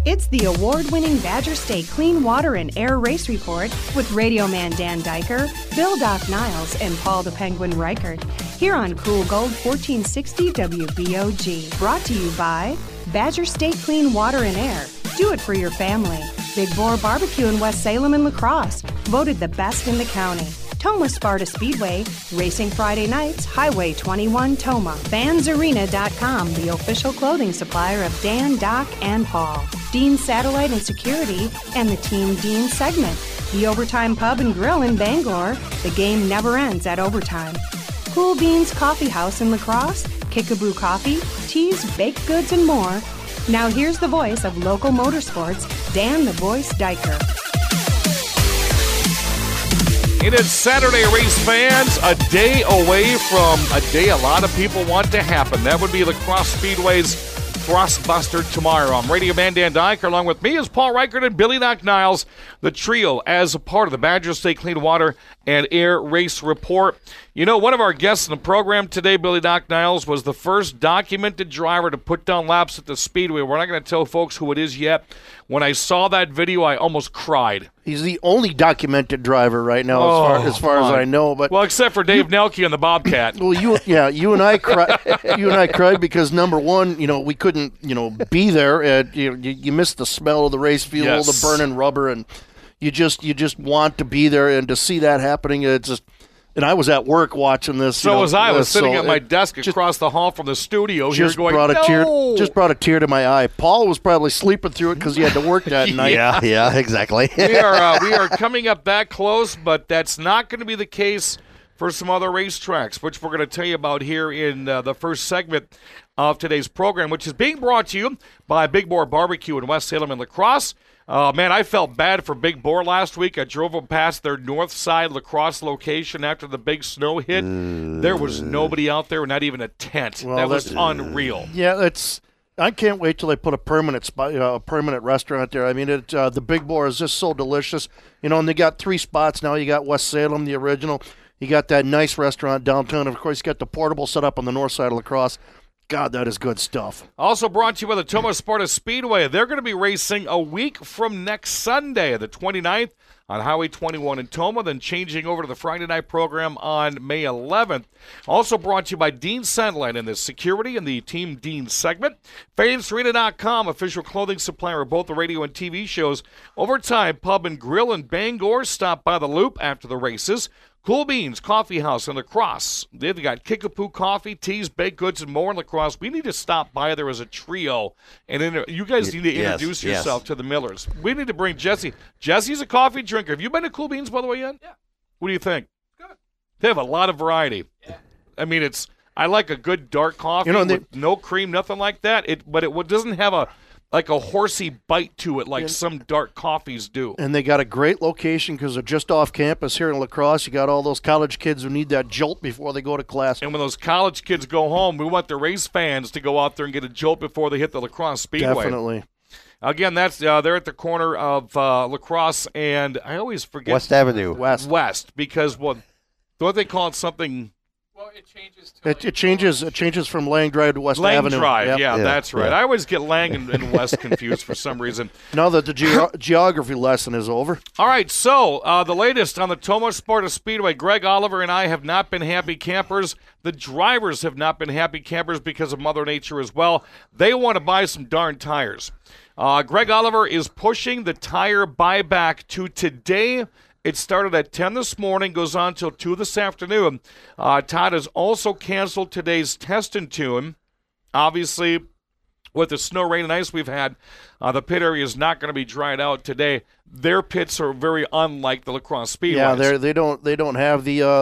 It's the award-winning Badger State Clean Water and Air Race Report with Radio Man Dan Diker, Bill Doc Niles, and Paul the Penguin Reichert. Here on Cool Gold 1460 WBOG. Brought to you by Badger State Clean Water and Air. Do it for your family. Big Boar Barbecue in West Salem and La Crosse. Voted the best in the county. Toma Sparta Speedway, racing Friday nights, Highway 21 Toma. Fansarena.com, the official clothing supplier of Dan, Doc, and Paul. Dean Satellite and Security, and the Team Dean segment. The Overtime Pub and Grill in Bangor. The game never ends at overtime. Cool Beans Coffee House in La Crosse, Kickaboo Coffee, teas, baked goods, and more. Now here's the voice of local motorsports, Dan the Voice Diker. It is Saturday, race fans, a day away from a day a lot of people want to happen. That would be La Crosse Speedway's Thrustbuster tomorrow. I'm Radio Man Dan Diker. Along with me is Paul Reichert and Billy Doc Niles, the trio as a part of the Badger State Clean Water and Air Race Report. You know, one of our guests in the program today, Billy Doc Niles, was the first documented driver to put down laps at the Speedway. We're not going to tell folks who it is yet. When I saw that video, I almost cried. He's the only documented driver right now, as far as I know. But well, except for Dave Nelke and the Bobcat. Well, you and I cried. You and I cried because number one, we couldn't, be there. You missed the smell of the race fuel, Yes. the burning rubber, and you just want to be there. And to see that happening, it's just. And I was at work watching this. So was I. I was sitting at my desk across the hall from the studio here going, no! Just brought a tear to my eye. Paul was probably sleeping through it because he had to work that night. Yeah, exactly. we are coming up that close, but that's not going to be the case for some other racetracks, which we're going to tell you about here in the first segment of today's program, which is being brought to you by Big Boar Barbecue in West Salem and La Crosse. Man, I felt bad for Big Boar last week. I drove them past their north side La Crosse location after the big snow hit. There was nobody out there, not even a tent. Well, that was unreal. Yeah, I can't wait till they put a permanent spot, a permanent restaurant there. I mean, the Big Boar is just so delicious. And they got 3 spots now. You got West Salem, the original. You got that nice restaurant downtown. Of course, you got the portable set up on the north side of La Crosse. God, that is good stuff. Also brought to you by the Toma Sparta Speedway. They're going to be racing a week from next Sunday, the 29th, on Highway 21 in Toma, then changing over to the Friday night program on May 11th. Also brought to you by Dean Satellite in the security and the Team Dean segment. Fansarena.com, official clothing supplier of both the radio and TV shows. Overtime Pub and Grill in Bangor. Stop by the Loop after the races. Cool Beans Coffee House in La Crosse. They've got Kickapoo Coffee, teas, baked goods, and more in La Crosse. We need to stop by there as a trio, and you guys need to introduce yourself to the Millers. We need to bring Jesse. Jesse's a coffee drinker. Have you been to Cool Beans, by the way, yet? Yeah. What do you think? Good. They have a lot of variety. Yeah. I mean, I like a good dark coffee with no cream, nothing like that. But it doesn't have a horsey bite to it like some dark coffees do. And they got a great location because they're just off campus here in La Crosse. You got all those college kids who need that jolt before they go to class. And when those college kids go home, we want the race fans to go out there and get a jolt before they hit the La Crosse Speedway. Definitely. Again, that's they're at the corner of La Crosse and I always forget West Avenue. West. Because don't they call it something? Well, it changes to It changes from Lang Drive to West Lang Avenue. Drive, Yep. yeah, that's right. Yeah. I always get Lang and West confused for some reason. Now that the geography lesson is over. All right, so the latest on the Toma Sparta Speedway. Greg Oliver and I have not been happy campers. The drivers have not been happy campers because of Mother Nature as well. They want to buy some darn tires. Greg Oliver is pushing the tire buyback to today. It started at 10 this morning, goes on till 2 this afternoon. Todd has also canceled today's test and tune. Obviously, with the snow, rain, and ice we've had, the pit area is not going to be dried out today. Their pits are very unlike the La Crosse Speedways. Yeah, they don't have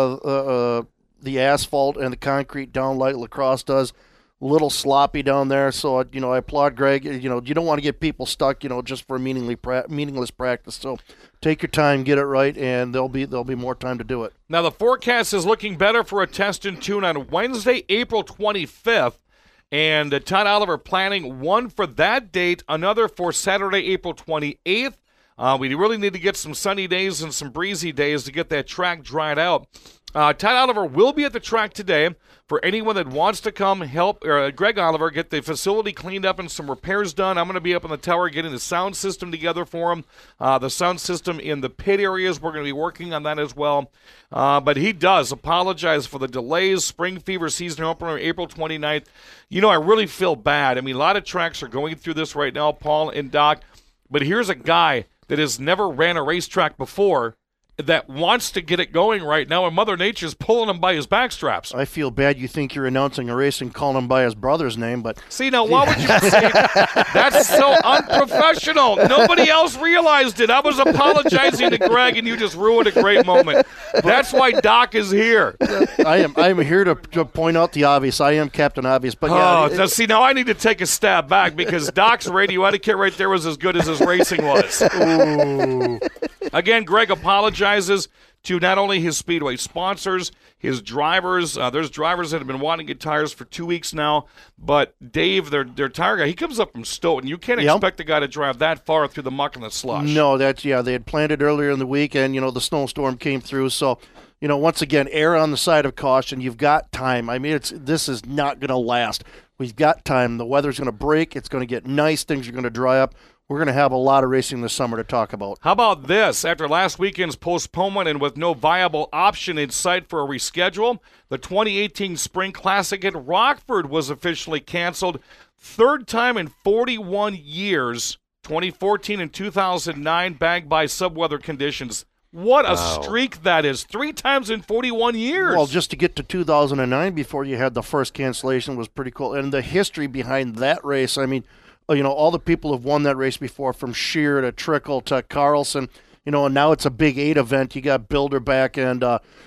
the asphalt and the concrete down like La Crosse does. A little sloppy down there, so I applaud Greg. You don't want to get people stuck, just for meaningless practice. So take your time, get it right, and there'll be more time to do it. Now the forecast is looking better for a test and tune on Wednesday, April 25th, and Todd Oliver planning one for that date, another for Saturday, April 28th. We really need to get some sunny days and some breezy days to get that track dried out. Ty Oliver will be at the track today for anyone that wants to come help Greg Oliver get the facility cleaned up and some repairs done. I'm going to be up on the tower getting the sound system together for him. The sound system in the pit areas, we're going to be working on that as well. But he does apologize for the delays. Spring Fever season opener, April 29th. You know, I really feel bad. I mean, a lot of tracks are going through this right now, Paul and Doc. But here's a guy that has never ran a racetrack before that wants to get it going right now, and Mother Nature's pulling him by his backstraps. I feel bad you think you're announcing a race and calling him by his brother's name, but... See, now, why would you say that's so unprofessional? Nobody else realized it. I was apologizing to Greg, and you just ruined a great moment. That's why Doc is here. I am here to point out the obvious. I am Captain Obvious, but yeah... See, now I need to take a step back because Doc's radio etiquette right there was as good as his racing was. Ooh. Again, Greg apologizes to not only his Speedway sponsors, his drivers. There's drivers that have been wanting to get tires for 2 weeks now, but Dave, their tire guy, he comes up from Stoughton. You can't expect a guy to drive that far through the muck and the slush. No, they had planned it earlier in the week, and, the snowstorm came through, so... once again, err on the side of caution. You've got time. I mean, this is not going to last. We've got time. The weather's going to break. It's going to get nice. Things are going to dry up. We're going to have a lot of racing this summer to talk about. How about this? After last weekend's postponement and with no viable option in sight for a reschedule, the 2018 Spring Classic at Rockford was officially canceled. Third time in 41 years, 2014 and 2009, bagged by subweather conditions. What a streak that is. 3 times in 41 years. Well, just to get to 2009 before you had the first cancellation was pretty cool. And the history behind that race, I mean, all the people have won that race before, from Scheer to Trickle to Carlson, and now it's a Big 8 event. You got Bilderback and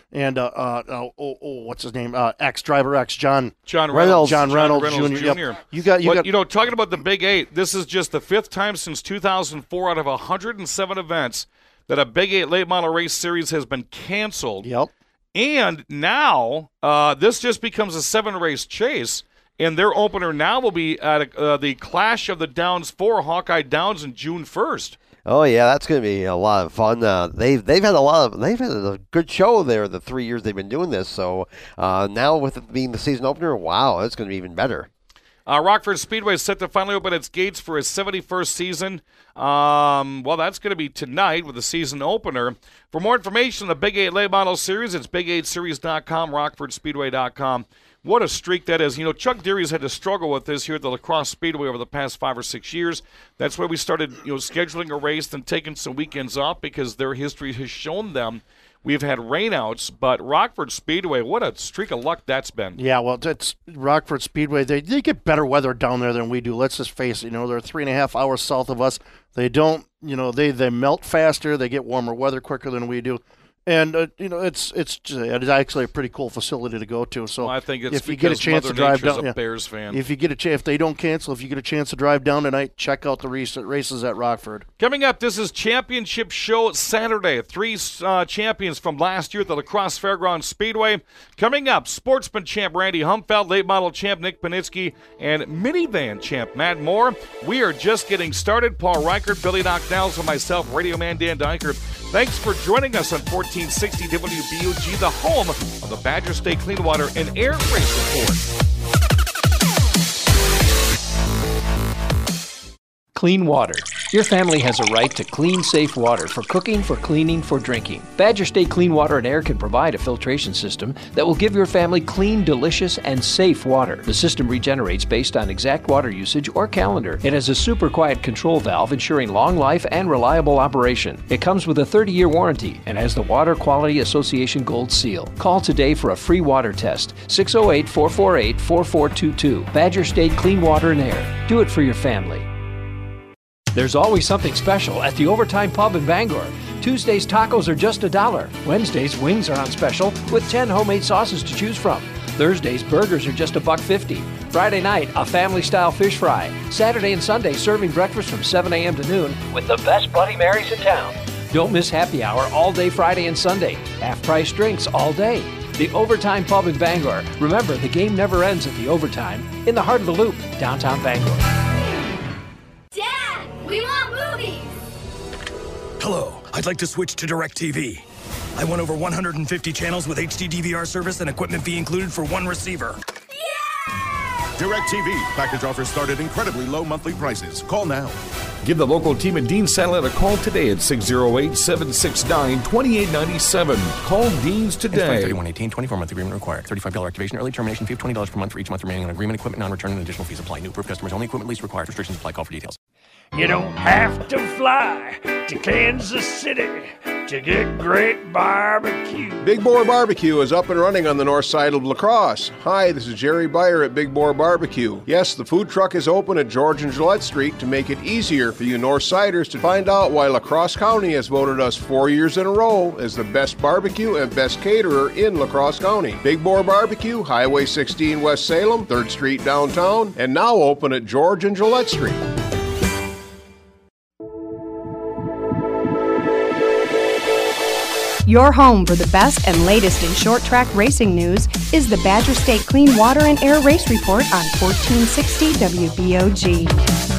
what's his name? Driver X, John Reynolds Jr. Yep. You got talking about the Big 8, this is just the 5th time since 2004 out of 107 events that a Big 8 late model race series has been canceled. Yep. And now this just becomes a 7-race chase. And their opener now will be at the Clash of the Downs 4, Hawkeye Downs, on June 1st. Oh yeah, that's going to be a lot of fun. They've had a good show there the 3 years they've been doing this. So now with it being the season opener, wow, it's going to be even better. Rockford Speedway is set to finally open its gates for its 71st season. Well, that's going to be tonight with the season opener. For more information on the Big 8 Late Model Series, it's big8series.com, rockfordspeedway.com. What a streak that is. Chuck Deary's had to struggle with this here at the La Crosse Speedway over the past 5 or 6 years. That's why we started, scheduling a race and taking some weekends off, because their history has shown them we've had rainouts. But Rockford Speedway, what a streak of luck that's been. Yeah, well, that's Rockford Speedway. They get better weather down there than we do. Let's just face it. They're 3.5 hours south of us. They don't, they melt faster. They get warmer weather quicker than we do. And it's actually a pretty cool facility to go to. So I think it's if you get a chance Mother to drive Nature's down, a Bears fan. If they don't cancel, if you get a chance to drive down tonight, check out the races at Rockford. Coming up, this is Championship Show Saturday. 3 champions from last year at the La Crosse Fairgrounds Speedway. Coming up, Sportsman champ Randy Humfeld, late model champ Nick Panitsky, and minivan champ Matt Moore. We are just getting started. Paul Reichert, Billy Knockdowns, and myself, Radio Man Dan Dykert. Thanks for joining us on 1460 WBUG, the home of the Badger State Clean Water and Air Race Report. Clean water. Your family has a right to clean, safe water for cooking, for cleaning, for drinking. Badger State Clean Water and Air can provide a filtration system that will give your family clean, delicious, and safe water. The system regenerates based on exact water usage or calendar. It has a super quiet control valve ensuring long life and reliable operation. It comes with a 30-year warranty and has the Water Quality Association Gold Seal. Call today for a free water test. 608-448-4422. Badger State Clean Water and Air. Do it for your family. There's always something special at the Overtime Pub in Bangor. Tuesdays tacos are just $1. Wednesdays wings are on special with 10 homemade sauces to choose from. Thursdays burgers are just $1.50. Friday night a family-style fish fry. Saturday and Sunday serving breakfast from 7 a.m. to noon with the best Bloody Marys in town. Don't miss happy hour all day Friday and Sunday. Half-price drinks all day. The Overtime Pub in Bangor. Remember, the game never ends at the Overtime in the heart of the Loop, downtown Bangor. We want movies! Hello, I'd like to switch to DirecTV. I won over 150 channels with HD DVR service and equipment fee included for one receiver. DirecTV. Package offers start at incredibly low monthly prices. Call now. Give the local team at Dean Satellite a call today at 608-769-2897. Call Dean's today. 3118, 24-month agreement required. $35 activation early termination fee of $20 per month for each month remaining on agreement. Equipment non-return and additional fees apply. New approved customers only. Equipment lease required. Restrictions apply. Call for details. You don't have to fly to Kansas City to get great barbecue. Big Boar Barbecue is up and running on the north side of La Crosse. Hi, this is Jerry Beyer at Big Boar Barbecue. Yes, the food truck is open at George and Gillette Street to make it easier for you North Siders to find out why La Crosse County has voted us 4 years in a row as the best barbecue and best caterer in La Crosse County. Big Boar Barbecue, Highway 16 West Salem, 3rd Street downtown, and now open at George and Gillette Street. Your home for the best and latest in short track racing news is the Badger State Clean Water and Air Race Report on 1460 WBOG.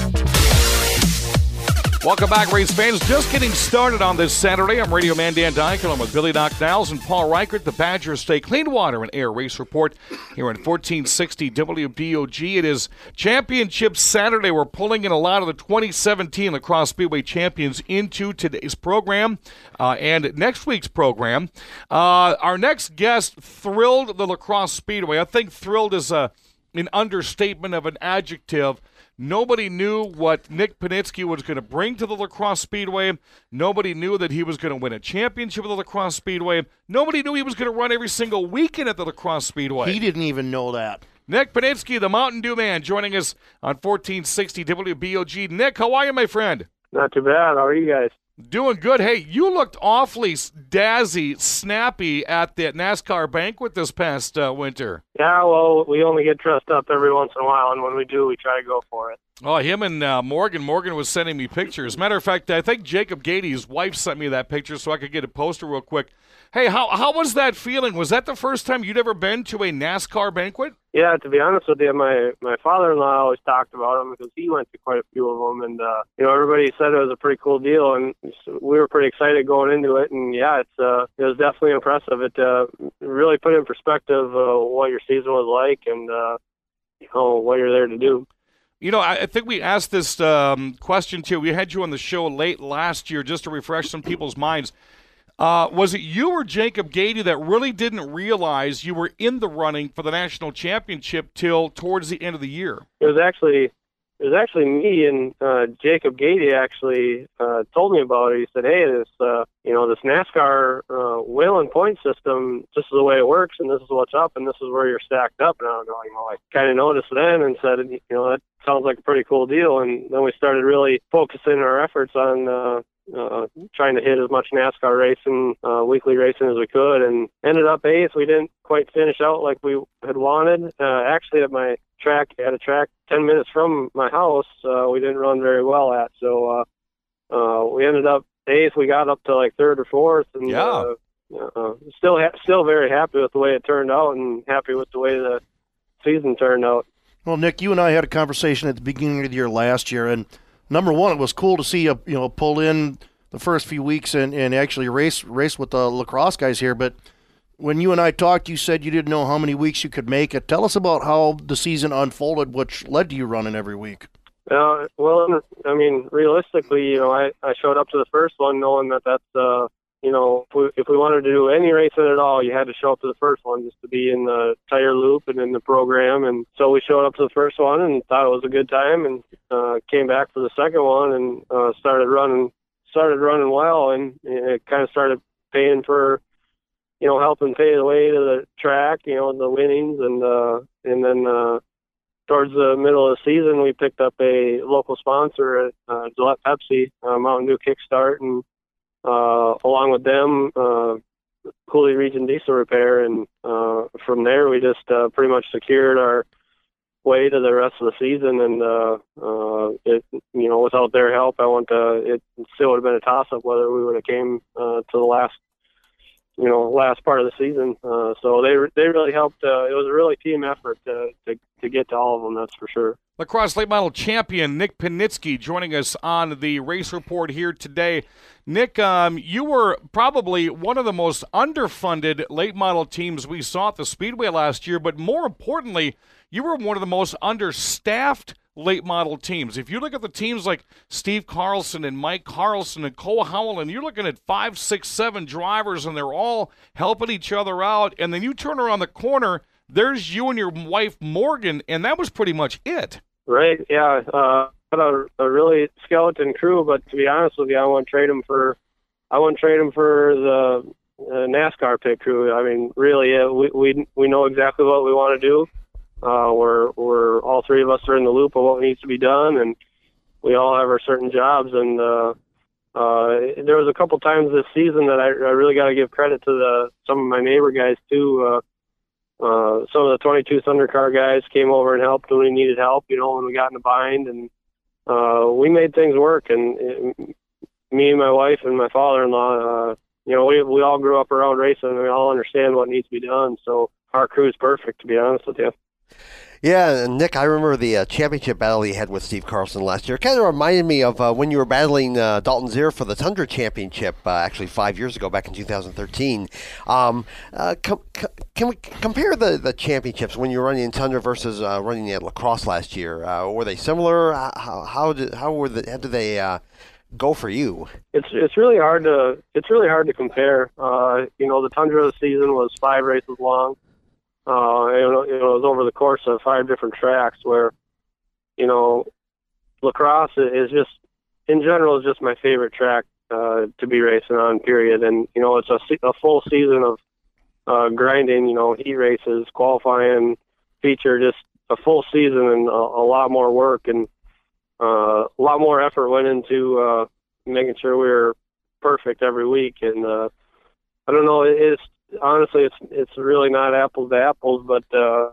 Welcome back, race fans. Just getting started on this Saturday. I'm Radio Man Dan Dyke along with Billy Doc Niles and Paul Reichert. The Badger State Clean Water and Air Race Report here on 1460 WBOG. It is Championship Saturday. We're pulling in a lot of the 2017 La Crosse Speedway champions into today's program and next week's program. Our next guest thrilled the La Crosse Speedway. I think thrilled is an understatement of an adjective. Nobody knew what Nick Panitsky was going to bring to the La Crosse Speedway. Nobody knew that he was going to win a championship at the La Crosse Speedway. Nobody knew he was going to run every single weekend at the La Crosse Speedway. He didn't even know that. Nick Panitsky, the Mountain Dew man, joining us on 1460 WBOG. Nick, how are you, my friend? Not too bad. How are you guys? Doing good. Hey, you looked awfully dazzy, snappy at the NASCAR banquet this past winter. Yeah, well, we only get dressed up every once in a while, and when we do, we try to go for it. Oh, him and Morgan. Morgan was sending me pictures. Matter of fact, I think Jacob Gady, his wife, sent me that picture so I could get a poster real quick. Hey, how was that feeling? Was that the first time you'd ever been to a NASCAR banquet? Yeah, to be honest with you, my father-in-law always talked about them because he went to quite a few of them, and everybody said it was a pretty cool deal, and we were pretty excited going into it. And yeah, it was definitely impressive. It really put in perspective what your season was like and what you're there to do. You know, I think we asked this question too. We had you on the show late last year just to refresh some people's minds. Was it you or Jacob Gady that really didn't realize you were in the running for the national championship till towards the end of the year? It was actually me, and Jacob Gady actually told me about it. He said, "Hey, this NASCAR wheel and point system, this is the way it works, and this is what's up, and this is where you're stacked up." And I kind of noticed then and said, that sounds like a pretty cool deal. And then we started really focusing our efforts on trying to hit as much NASCAR racing, weekly racing as we could, and ended up 8th. We didn't quite finish out like we had wanted. Actually, at my track, at a track 10 minutes from my house, we didn't run very well at. So we ended up 8th. We got up to like 3rd or 4th, and still very happy with the way it turned out, and happy with the way the season turned out. Well, Nick, you and I had a conversation at the beginning of the year last year, and number one, it was cool to see you pull in the first few weeks and actually race with the La Crosse guys here. But when you and I talked, you said you didn't know how many weeks you could make it. Tell us about how the season unfolded, which led to you running every week. Well, I mean, realistically, I showed up to the first one knowing that's if we wanted to do any racing at all, you had to show up to the first one just to be in the tire loop and in the program. And so we showed up to the first one and thought it was a good time, and came back for the second one and started running well, and it kind of started paying for, helping pay the way to the track, the winnings, and then towards the middle of the season, we picked up a local sponsor at Gillette Pepsi, Mountain Dew Kickstart, and along with them, Cooley Region Diesel Repair, and from there we just pretty much secured our way to the rest of the season. And without their help, it still would have been a toss-up whether we would have came to the last part of the season. So they really helped. It was a really team effort to get to all of them, that's for sure. Lacrosse late model champion Nick Pinitsky joining us on the Race Report here today. Nick, you were probably one of the most underfunded late model teams we saw at the Speedway last year, but more importantly, you were one of the most understaffed late model teams. If you look at the teams like Steve Carlson and Mike Carlson and Cole Howell, and you're looking at 5, 6, 7 drivers, and they're all helping each other out, and then you turn around the corner, there's you and your wife Morgan, and that was pretty much it. Right, yeah. Had a really skeleton crew, but to be honest with you, I wouldn't trade them for the NASCAR pit crew. I mean, really, we know exactly what we want to do. We're all three of us are in the loop of what needs to be done, and we all have our certain jobs. And there was a couple times this season that I really got to give credit to some of my neighbor guys too. Some of the 22 Thundercar guys came over and helped when we needed help, when we got in a bind, and we made things work. And me and my wife and my father-in-law, we all grew up around racing, and we all understand what needs to be done. So our crew is perfect, to be honest with you. Yeah, and Nick, I remember the championship battle you had with Steve Carlson last year. It kind of reminded me of when you were battling Dalton Zier for the Tundra Championship, actually 5 years ago, back in 2013. Can we compare the championships when you were running in Tundra versus running at Lacrosse last year? Were they similar? How did they go for you? It's really hard to compare. The Tundra season was 5 races long. It was over the course of 5 different tracks where, Lacrosse is just, in general, is just my favorite track to be racing on, period. And, it's a full season of grinding, heat races, qualifying, feature, just a full season and a lot more work and a lot more effort went into making sure we were perfect every week. And I don't know, honestly, it's really not apples to apples, but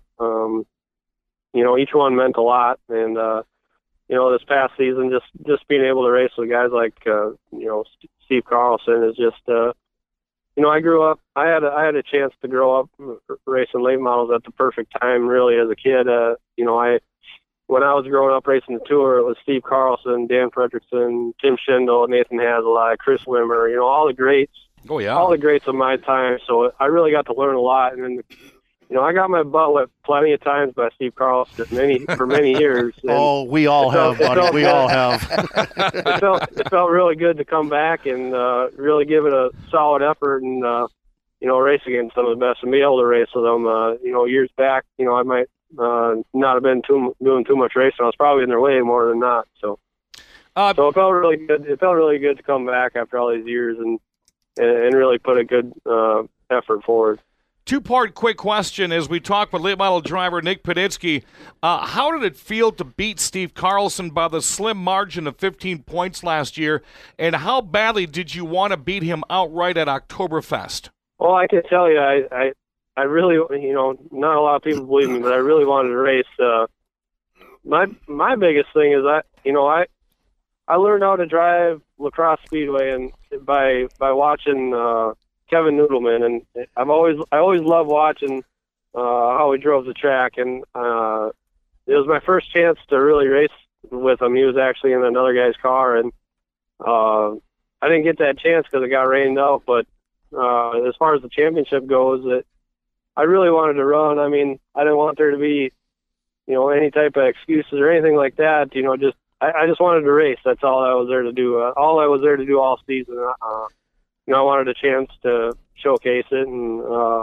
each one meant a lot. And this past season, just being able to race with guys like Steve Carlson is just I grew up. I had a chance to grow up racing late models at the perfect time, really, as a kid. When I was growing up racing the Tour, it was Steve Carlson, Dan Fredrickson, Tim Schindel, Nathan Hazelai, Chris Wimmer, all the greats. Oh, yeah. All the greats of my time. So I really got to learn a lot. And then, I got my butt whipped plenty of times by Steve Carlson for many years. And we all have, buddy. We all have. It felt really good to come back and really give it a solid effort and, race against some of the best and be able to race with them. Years back, I might not have been doing too much racing. I was probably in their way more than not. So it felt really good. It felt really good to come back after all these years and really put a good effort forward. Two-part quick question as we talk with late model driver Nick Pinitsky. How did it feel to beat Steve Carlson by the slim margin of 15 points last year, and how badly did you want to beat him outright at Oktoberfest? Well, I can tell you, I really, not a lot of people believe me, but I really wanted to race. My biggest thing is I learned how to drive Lacrosse Speedway and by watching Kevin Noodleman, and I always loved watching how he drove the track, and it was my first chance to really race with him. He was actually in another guy's car, and I didn't get that chance because it got rained out. But as far as the championship goes, I really wanted to run. I mean, I didn't want there to be any type of excuses or anything like that. I just wanted to race. That's all I was there to do. All I was there to do all season. I wanted a chance to showcase it and,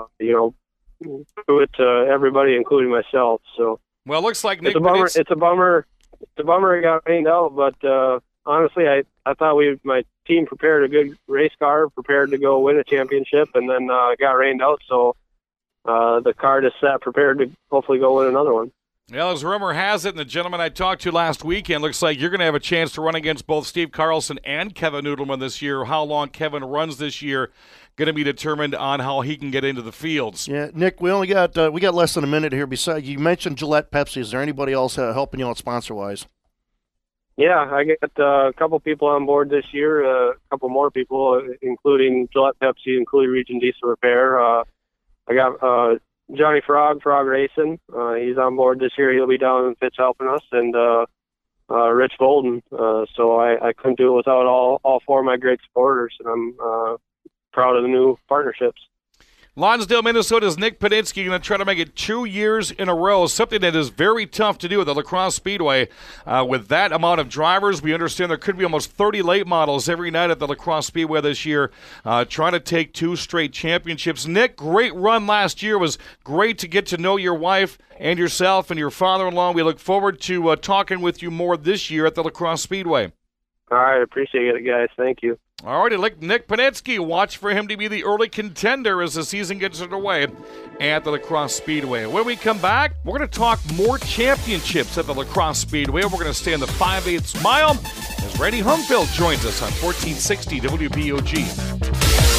do it to everybody, including myself. So, well, it looks like Nick it's a bummer it got rained out, but honestly, I thought my team prepared a good race car, prepared to go win a championship, and then it got rained out. So the car just sat prepared to hopefully go win another one. Well, as rumor has it, and the gentleman I talked to last weekend, looks like you're going to have a chance to run against both Steve Carlson and Kevin Noodleman this year. How long Kevin runs this year going to be determined on how he can get into the fields. Yeah, Nick, we got less than a minute here. Besides, you mentioned Gillette Pepsi. Is there anybody else helping you out sponsor-wise? Yeah, I got a couple people on board this year, a couple more people, including Gillette Pepsi and Cooley Region Diesel Repair. I got Johnny Frog Racing. He's on board this year. He'll be down in the pits helping us, and Rich Bolden. So I couldn't do it without all four of my great supporters, and I'm proud of the new partnerships. Lonsdale, Minnesota's Nick Paninsky going to try to make it 2 years in a row, something that is very tough to do at the La Crosse Speedway. With that amount of drivers, we understand there could be almost 30 late models every night at the La Crosse Speedway this year, trying to take 2 straight championships. Nick, great run last year. It was great to get to know your wife and yourself and your father-in-law. We look forward to talking with you more this year at the La Crosse Speedway. All right, appreciate it, guys. Thank you. All righty, Nick Paninsky, watch for him to be the early contender as the season gets underway at the La Crosse Speedway. When we come back, we're going to talk more championships at the La Crosse Speedway. We're going to stay in the 5/8 mile as Randy Humfield joins us on 1460 WBOG.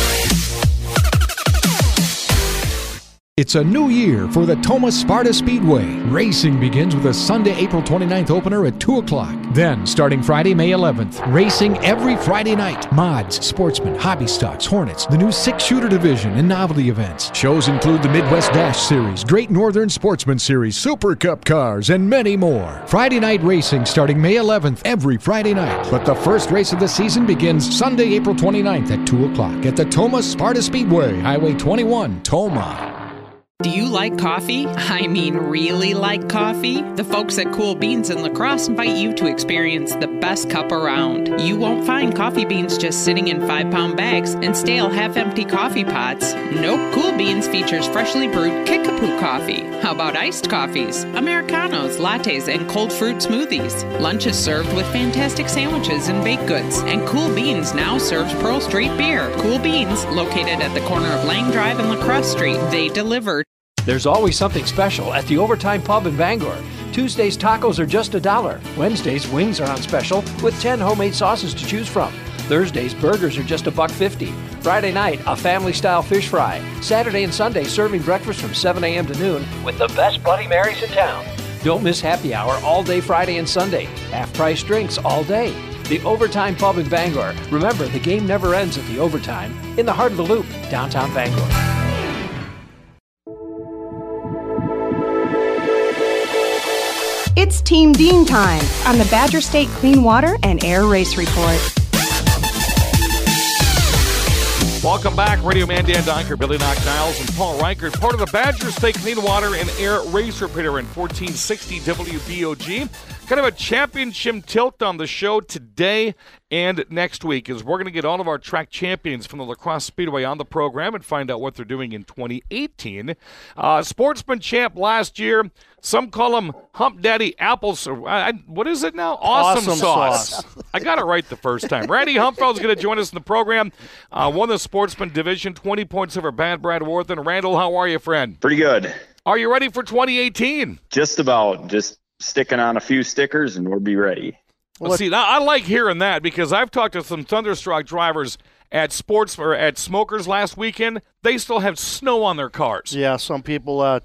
It's a new year for the Tomah Sparta Speedway. Racing begins with a Sunday, April 29th opener at 2 o'clock. Then, starting Friday, May 11th, racing every Friday night. Mods, Sportsman, Hobby Stocks, Hornets, the new 6-shooter division, and novelty events. Shows include the Midwest Dash Series, Great Northern Sportsman Series, Super Cup cars, and many more. Friday night racing starting May 11th every Friday night. But the first race of the season begins Sunday, April 29th at 2 o'clock at the Tomah Sparta Speedway, Highway 21, Tomah. Do you like coffee? I mean, really like coffee? The folks at Cool Beans in La Crosse invite you to experience the best cup around. You won't find coffee beans just sitting in 5-pound bags and stale half-empty coffee pots. Nope, Cool Beans features freshly brewed Kickapoo coffee. How about iced coffees, Americanos, lattes, and cold fruit smoothies? Lunch is served with fantastic sandwiches and baked goods. And Cool Beans now serves Pearl Street beer. Cool Beans, located at the corner of Lang Drive and La Crosse Street. They deliver. There's always something special at the Overtime Pub in Bangor. Tuesdays, tacos are just $1. Wednesdays, wings are on special with 10 homemade sauces to choose from. Thursdays, burgers are just $1.50. Friday night, a family-style fish fry. Saturday and Sunday, serving breakfast from 7 a.m. to noon with the best Bloody Marys in town. Don't miss happy hour all day Friday and Sunday. Half-price drinks all day. The Overtime Pub in Bangor. Remember, the game never ends at the Overtime. In the heart of the Loop, downtown Bangor. It's Team Dean time on the Badger State Clean Water and Air Race Report. Welcome back. Radio Man Dan Donker, Billy Knock-Niles, and Paul Reichert, part of the Badger State Clean Water and Air Race Report in 1460 WBOG. Kind of a championship tilt on the show today and next week as we're going to get all of our track champions from the La Crosse Speedway on the program and find out what they're doing in 2018. Sportsman champ last year. Some call him Hump Daddy Apples. What is it now? Awesome sauce. I got it right the first time. Randy Humfeld is going to join us in the program. Won the Sportsman division, 20 points over Bad Brad Worthen. Randall, how are you, friend? Pretty good. Are you ready for 2018? Just about. Just sticking on a few stickers and we'll be ready. Well, see, I like hearing that because I've talked to some Thunderstruck drivers at Smokers last weekend. They still have snow on their cars. Yeah, some people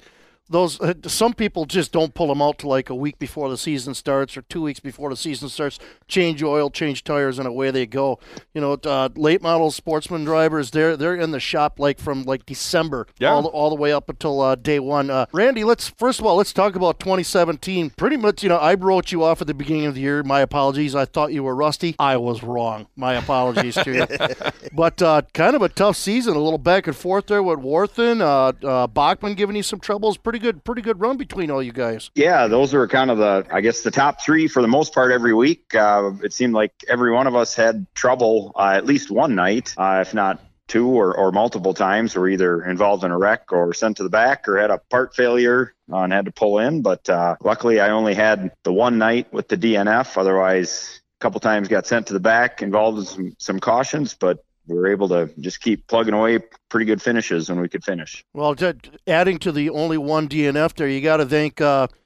some people just don't pull them out till like a week before the season starts or 2 weeks before the season starts. Change oil, change tires, and away they go. You know, late model sportsman drivers, they're in the shop from December all the way up until day one. Randy, first of all let's talk about 2017. Pretty much, I wrote you off at the beginning of the year. My apologies. I thought you were rusty. I was wrong. My apologies to you. But kind of a tough season. A little back and forth there with Worthen. Bachman giving you some troubles. Pretty good run between all you guys. Yeah, those were kind of the top three for the most part every week. It seemed like every one of us had trouble at least one night, if not two or multiple times. We're either involved in a wreck or sent to the back or had a part failure and had to pull in. But luckily I only had the one night with the DNF. Otherwise, a couple times got sent to the back, involved in some cautions, but we were able to just keep plugging away pretty good finishes when we could finish. Well, adding to the only one DNF there, you got to thank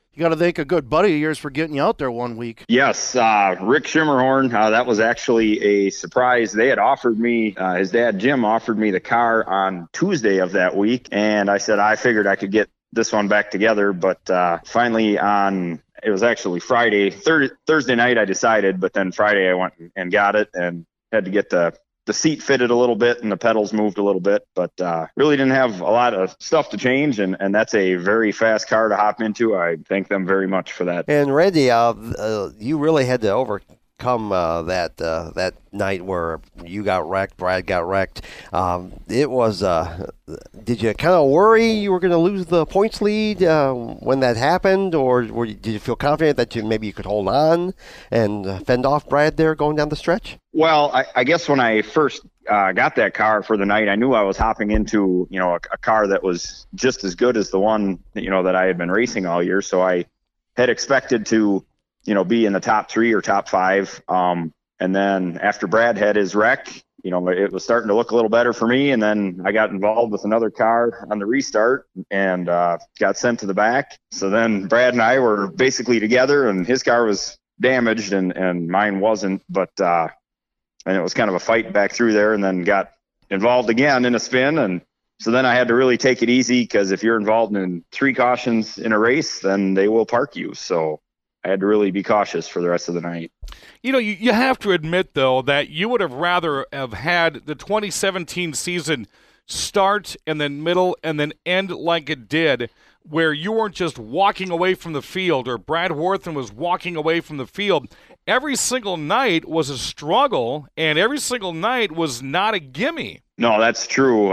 a good buddy of yours for getting you out there 1 week. Yes, Rick Schimmerhorn. That was actually a surprise. They had offered me, his dad Jim offered me the car on Tuesday of that week, and I said I figured I could get this one back together. But finally it was actually Friday, Thursday night I decided, but then Friday I went and got it and had to get the seat fitted a little bit and the pedals moved a little bit, but really didn't have a lot of stuff to change, and that's a very fast car to hop into. I thank them very much for that. And Randy, you really had to overcome that night where you got wrecked, Brad got wrecked. It was, did you kind of worry you were going to lose the points lead when that happened, or did you feel confident that maybe you could hold on and fend off Brad there going down the stretch? Well, I guess when I first got that car for the night, I knew I was hopping into, a car that was just as good as the one, that I had been racing all year. So I had expected to, be in the top 3 or top 5. And then after Brad had his wreck, it was starting to look a little better for me. And then I got involved with another car on the restart and got sent to the back. So then Brad and I were basically together, and his car was damaged and mine wasn't. But and it was kind of a fight back through there, and then got involved again in a spin. And so then I had to really take it easy, because if you're involved in 3 cautions in a race, then they will park you. So I had to really be cautious for the rest of the night. You have to admit, though, that you would have rather have had the 2017 season start and then middle and then end like it did, where you weren't just walking away from the field, or Brad Worthen was walking away from the field. Every single night was a struggle, and every single night was not a gimme. No, that's true.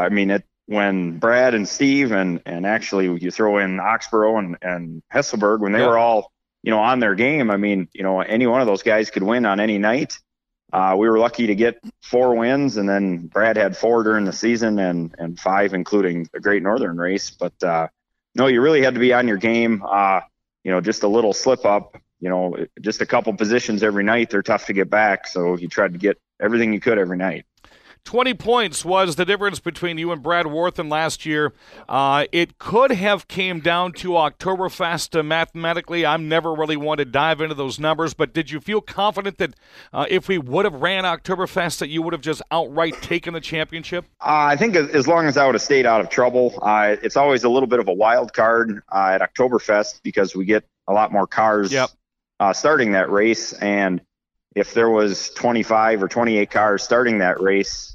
When Brad and Steve and actually you throw in Oxborough and Hesselberg, when they were all, on their game, any one of those guys could win on any night. We were lucky to get 4 wins, and then Brad had 4 during the season and 5 including the Great Northern race. But no, you really had to be on your game. Just a little slip up, just a couple positions every night, they're tough to get back. So you tried to get everything you could every night. 20 points was the difference between you and Brad Worthen last year. It could have came down to Oktoberfest mathematically. I'm never really one to dive into those numbers, but did you feel confident that if we would have ran Oktoberfest that you would have just outright taken the championship? I think as long as I would have stayed out of trouble. It's always a little bit of a wild card at Oktoberfest, because we get a lot more cars starting that race, and if there was 25 or 28 cars starting that race,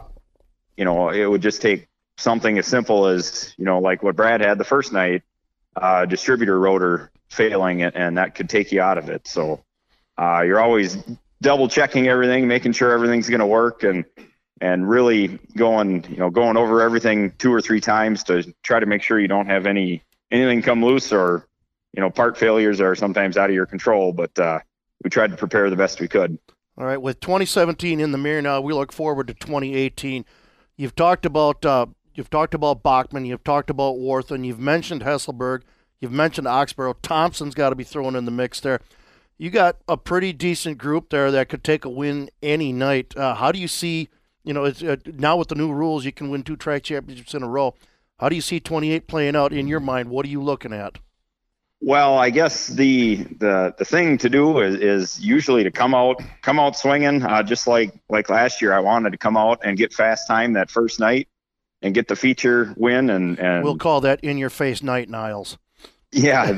it would just take something as simple as, like what Brad had the first night, distributor rotor failing it, and that could take you out of it. So you're always double checking everything, making sure everything's going to work, and really going over everything 2 or 3 times to try to make sure you don't have anything come loose, or, part failures are sometimes out of your control. But we tried to prepare the best we could. All right, with 2017 in the mirror now, we look forward to 2018. You've talked about Bachman, you've talked about Worthen, you've mentioned Hesselberg, you've mentioned Oxborough. Thompson's got to be thrown in the mix there. You got a pretty decent group there that could take a win any night. How do you see, it's, now with the new rules, you can win 2 track championships in a row. How do you see 28 playing out in your mind? What are you looking at? Well, I guess the thing to do is usually to come out swinging. Just like last year, I wanted to come out and get fast time that first night and get the feature win. And we'll call that in your face night, Niles. Yeah,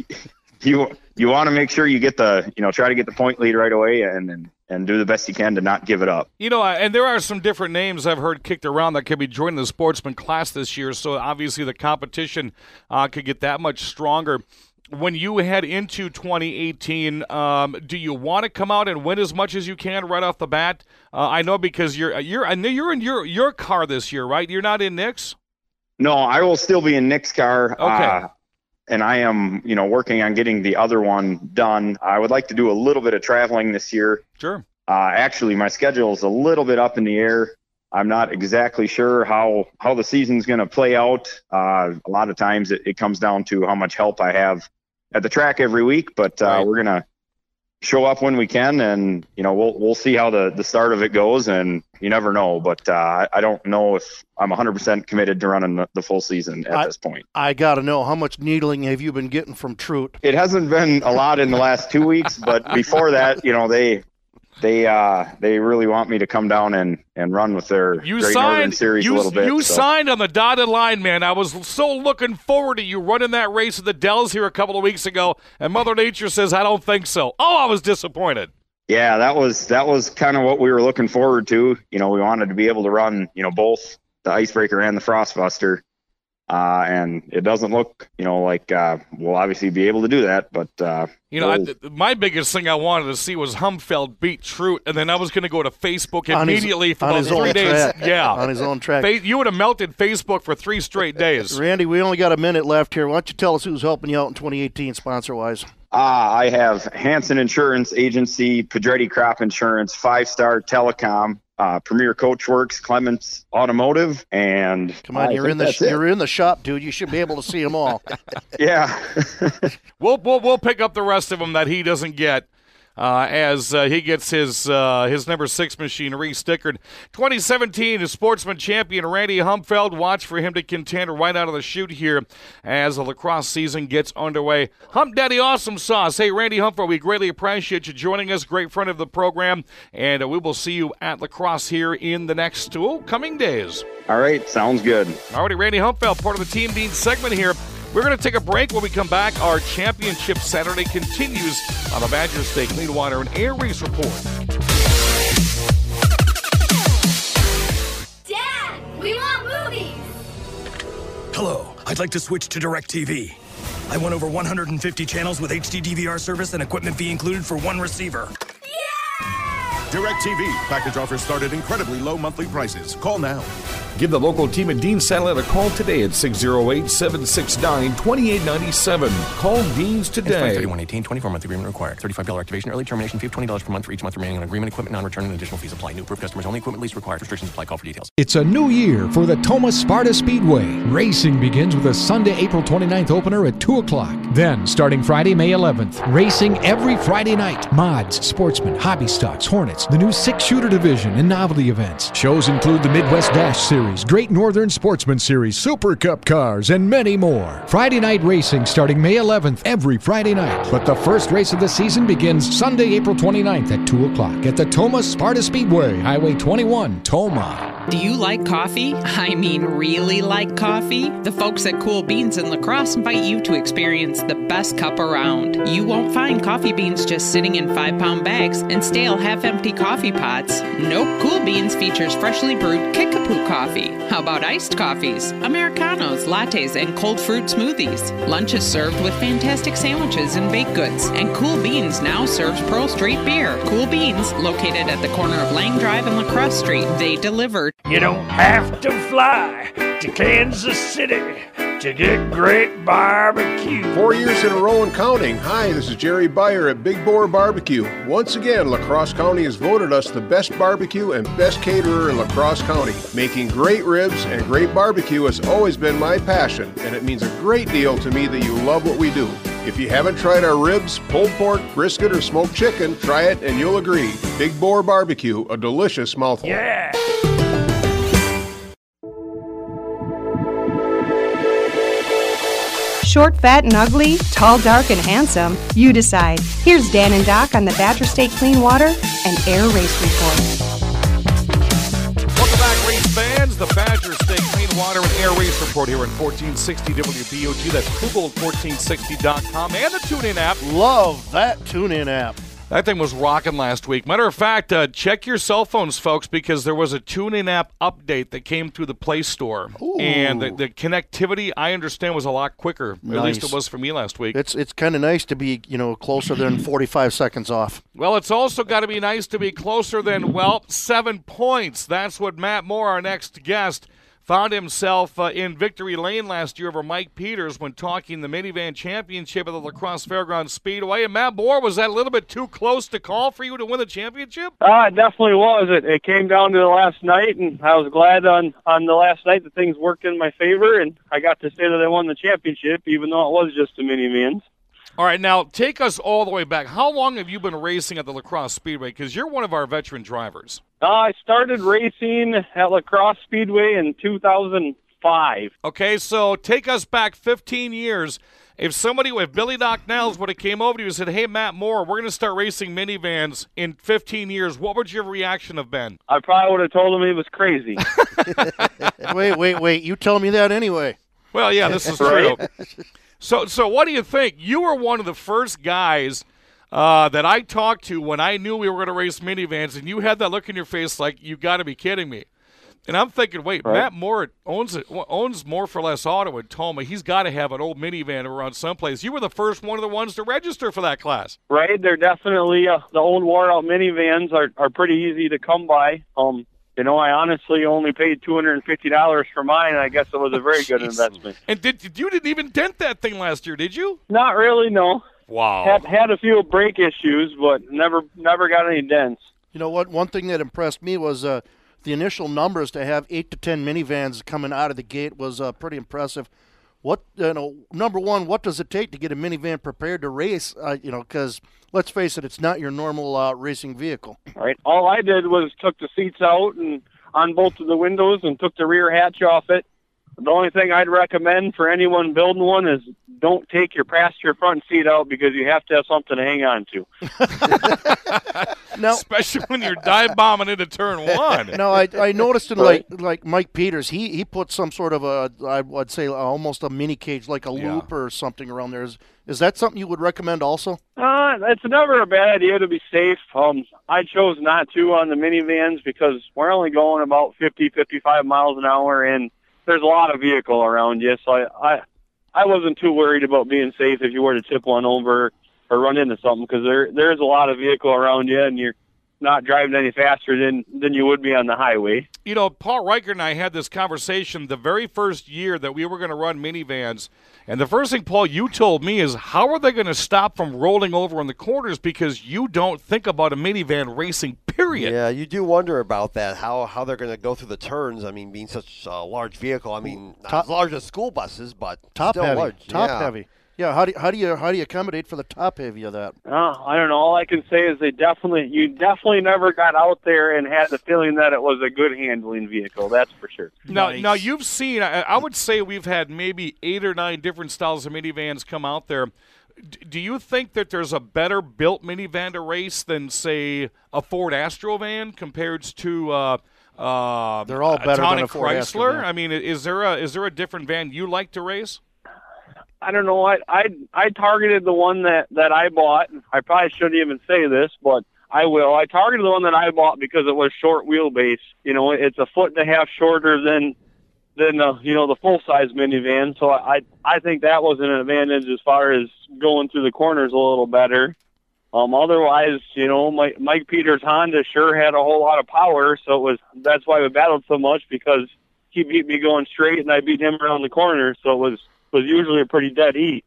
you want to make sure you get try to get the point lead right away and do the best you can to not give it up. And there are some different names I've heard kicked around that could be joining the Sportsman class this year, so obviously the competition could get that much stronger. When you head into 2018, do you want to come out and win as much as you can right off the bat? I know because you're in your car this year, right? You're not in Nick's? No, I will still be in Nick's car. Okay. And I am, working on getting the other one done. I would like to do a little bit of traveling this year. Sure. Actually, my schedule is a little bit up in the air. I'm not exactly sure how the season's going to play out. A lot of times it comes down to how much help I have at the track every week, but right. We're going to show up when we can, and we'll see how the start of it goes, and you never know. But I don't know if I'm 100% committed to running the full season at this point. I got to know, how much needling have you been getting from Trout? It hasn't been a lot in the last 2 weeks, but before that, They really want me to come down and run with their Great Northern Series a little bit. You signed on the dotted line, man. I was so looking forward to you running that race at the Dells here a couple of weeks ago, and Mother Nature says, I don't think so. Oh, I was disappointed. Yeah, that was kind of what we were looking forward to. We wanted to be able to run, both the Icebreaker and the Frostbuster. And it doesn't look, like we'll obviously be able to do that. But, my biggest thing I wanted to see was Humfeld beat Trute, and then I was going to go to Facebook immediately for about 3 days. Yeah, on his own track. You would have melted Facebook for 3 straight days. Randy, we only got a minute left here. Why don't you tell us who's helping you out in 2018 sponsor-wise? I have Hanson Insurance Agency, Pedretti Crop Insurance, 5-Star Telecom, Premier Coachworks, Clements Automotive, and come on, you're in the shop, dude. You should be able to see them all. Yeah, we'll pick up the rest of them that he doesn't get. As he gets his number 6 machine re-stickered. 2017 is Sportsman champion Randy Humfeld. Watch for him to contend right out of the chute here as the lacrosse season gets underway. Hump Daddy Awesome Sauce. Hey, Randy Humfeld, we greatly appreciate you joining us. Great friend of the program, and we will see you at lacrosse here in the next coming days. All right, sounds good. All righty, Randy Humfeld, part of the Team Dean segment here. We're going to take a break. When we come back, our Championship Saturday continues on the Badger State Clean Water and Air Race Report. Dad, we want movies! Hello, I'd like to switch to DirecTV. I want over 150 channels with HD DVR service and equipment fee included for one receiver. DirecTV. Package offers start at incredibly low monthly prices. Call now. Give the local team at Dean Satellite a call today at 608-769-2897. Call Dean's today. 3118, 24-month agreement required. $35 activation, early termination fee of $20 per month for each month remaining on agreement. Equipment non-return and additional fees apply. New approved customers only. Equipment lease required. Restrictions apply. Call for details. It's a new year for the Thomas Sparta Speedway. Racing begins with a Sunday, April 29th opener at 2 o'clock. Then, starting Friday, May 11th, racing every Friday night. Mods, Sportsman, Hobby Stocks, Hornets, the new 6-shooter division, and novelty events. Shows include the Midwest Dash Series, Great Northern Sportsman Series, Super Cup cars, and many more. Friday night racing starting May 11th every Friday night. But the first race of the season begins Sunday, April 29th at 2 o'clock at the Thomas Sparta Speedway, Highway 21, Tomah. Do you like coffee? I mean, really like coffee? The folks at Cool Beans in La Crosse invite you to experience the best cup around. You won't find coffee beans just sitting in 5-pound bags and stale half-empty coffee pots. Nope, Cool Beans features freshly brewed Kickapoo coffee. How about iced coffees, Americanos, lattes, and cold fruit smoothies? Lunch is served with fantastic sandwiches and baked goods. And Cool Beans now serves Pearl Street beer. Cool Beans, located at the corner of Lang Drive and La Crosse Street. They deliver. You don't have to fly to Kansas City to get great barbecue. 4 years in a row and counting. Hi, this is Jerry Beyer at Big Boar Barbecue. Once again, La Crosse County has voted us the best barbecue and best caterer in La Crosse County. Making great ribs and great barbecue has always been my passion, and it means a great deal to me that you love what we do. If you haven't tried our ribs, pulled pork, brisket, or smoked chicken, try it and you'll agree. Big Boar Barbecue, a delicious mouthful. Yeah! Short, fat, and ugly, tall, dark, and handsome, you decide. Here's Dan and Doc on the Badger State Clean Water and Air Race Report. Welcome back, race fans. The Badger State Clean Water and Air Race Report here on 1460 WBOT. That's Google1460.com and the TuneIn app. Love that TuneIn app. That thing was rocking last week. Matter of fact, check your cell phones, folks, because there was a TuneIn app update that came through the Play Store. Ooh. And the connectivity, I understand, was a lot quicker. Nice. At least it was for me last week. It's kind of nice to be, closer than 45 seconds off. Well, it's also got to be nice to be closer than, 7 points. That's what Matt Moore, our next guest, found himself in victory lane last year over Mike Peters when talking the minivan championship of the La Crosse Fairgrounds Speedway. And Matt Moore, was that a little bit too close to call for you to win the championship? It definitely was. It came down to the last night, and I was glad on the last night that things worked in my favor, and I got to say that I won the championship, even though it was just a minivan. All right, now take us all the way back. How long have you been racing at the La Crosse Speedway? Because you're one of our veteran drivers. I started racing at La Crosse Speedway in 2005. Okay, so take us back 15 years. if Billy Doc Niles would have came over to you and said, "Hey, Matt Moore, we're going to start racing minivans in 15 years," what would your reaction have been? I probably would have told him he was crazy. Wait. You tell me that anyway. Well, yeah, this is true. So what do you think? You were one of the first guys that I talked to when I knew we were going to race minivans, and you had that look in your face like, you got to be kidding me. And I'm thinking, wait, right. Matt Moore owns More for Less Auto in Toma. He's got to have an old minivan around someplace. You were the first one of the ones to register for that class. Right. They're definitely the old wore-out minivans are pretty easy to come by. I honestly only paid $250 for mine, and I guess it was a very good investment. And you didn't even dent that thing last year, did you? Not really, no. Wow. Had a few brake issues, but never got any dents. You know what? One thing that impressed me was the initial numbers to have 8 to 10 minivans coming out of the gate was pretty impressive. Number one, what does it take to get a minivan prepared to race? Because let's face it, it's not your normal racing vehicle. Right. All I did was took the seats out and on both of the windows and took the rear hatch off it. The only thing I'd recommend for anyone building one is don't take your passenger front seat out because you have to have something to hang on to. No, especially when you're dive bombing into turn one. No, I noticed in like Mike Peters, he put some sort of I would say almost a mini cage, like a loop or something around there. Is that something you would recommend also? It's never a bad idea to be safe. I chose not to on the minivans because we're only going about 50, 55 miles an hour, and there's a lot of vehicle around you, so I wasn't too worried about being safe if you were to tip one over or run into something, because there's a lot of vehicle around you, and you're not driving any faster than you would be on the highway. Paul Reichert and I had this conversation the very first year that we were going to run minivans, and the first thing, Paul, you told me is, how are they going to stop from rolling over in the corners, because you don't think about a minivan racing, period. Yeah, you do wonder about that, how they're going to go through the turns. I mean, being such a large vehicle, I mean, not as large as school buses, but top still heavy. large. Top heavy. Yeah, how do you accommodate for the top heavy of that? I don't know. All I can say is you definitely never got out there and had the feeling that it was a good handling vehicle. That's for sure. Now you've seen. I would say we've had maybe 8 or 9 different styles of minivans come out there. Do you think that there's a better built minivan to race than, say, a Ford Astrovan compared to? They're all better than a Ford Chrysler. Astrovan. I mean, is there a different van you like to race? I don't know. I targeted the one that I bought. I probably shouldn't even say this, but I will. I targeted the one that I bought because it was short wheelbase. It's a 1.5 feet shorter than the full size minivan. So I think that was an advantage as far as going through the corners a little better. Otherwise, Mike Peters' Honda sure had a whole lot of power, so that's why we battled so much, because he beat me going straight and I beat him around the corner. So it was usually a pretty dead heat.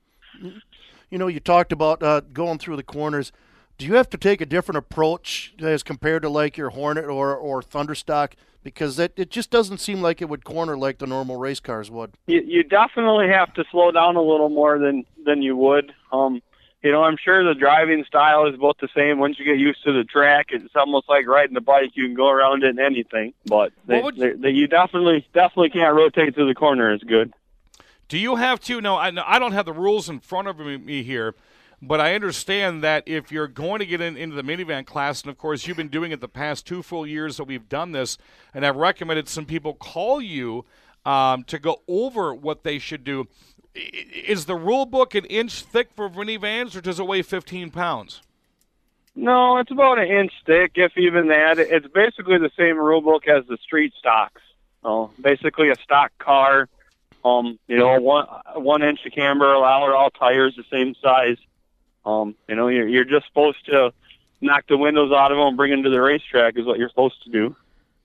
You talked about going through the corners. Do you have to take a different approach as compared to like your Hornet or Thunderstock? Because it just doesn't seem like it would corner like the normal race cars would. You definitely have to slow down a little more than you would. I'm sure the driving style is about the same. Once you get used to the track, it's almost like riding a bike. You can go around it in anything. But you definitely can't rotate through the corner as good. Do you have to? No, I don't have the rules in front of me here, but I understand that if you're going to get into the minivan class, and of course you've been doing it the past 2 full years that we've done this, and I've recommended some people call you to go over what they should do. Is the rule book an inch thick for minivans, or does it weigh 15 pounds? No, it's about an inch thick, if even that. It's basically the same rule book as the street stocks. Basically a stock car. 1 inch of camber allower, all tires the same size. You're just supposed to knock the windows out of them and bring them to the racetrack is what you're supposed to do.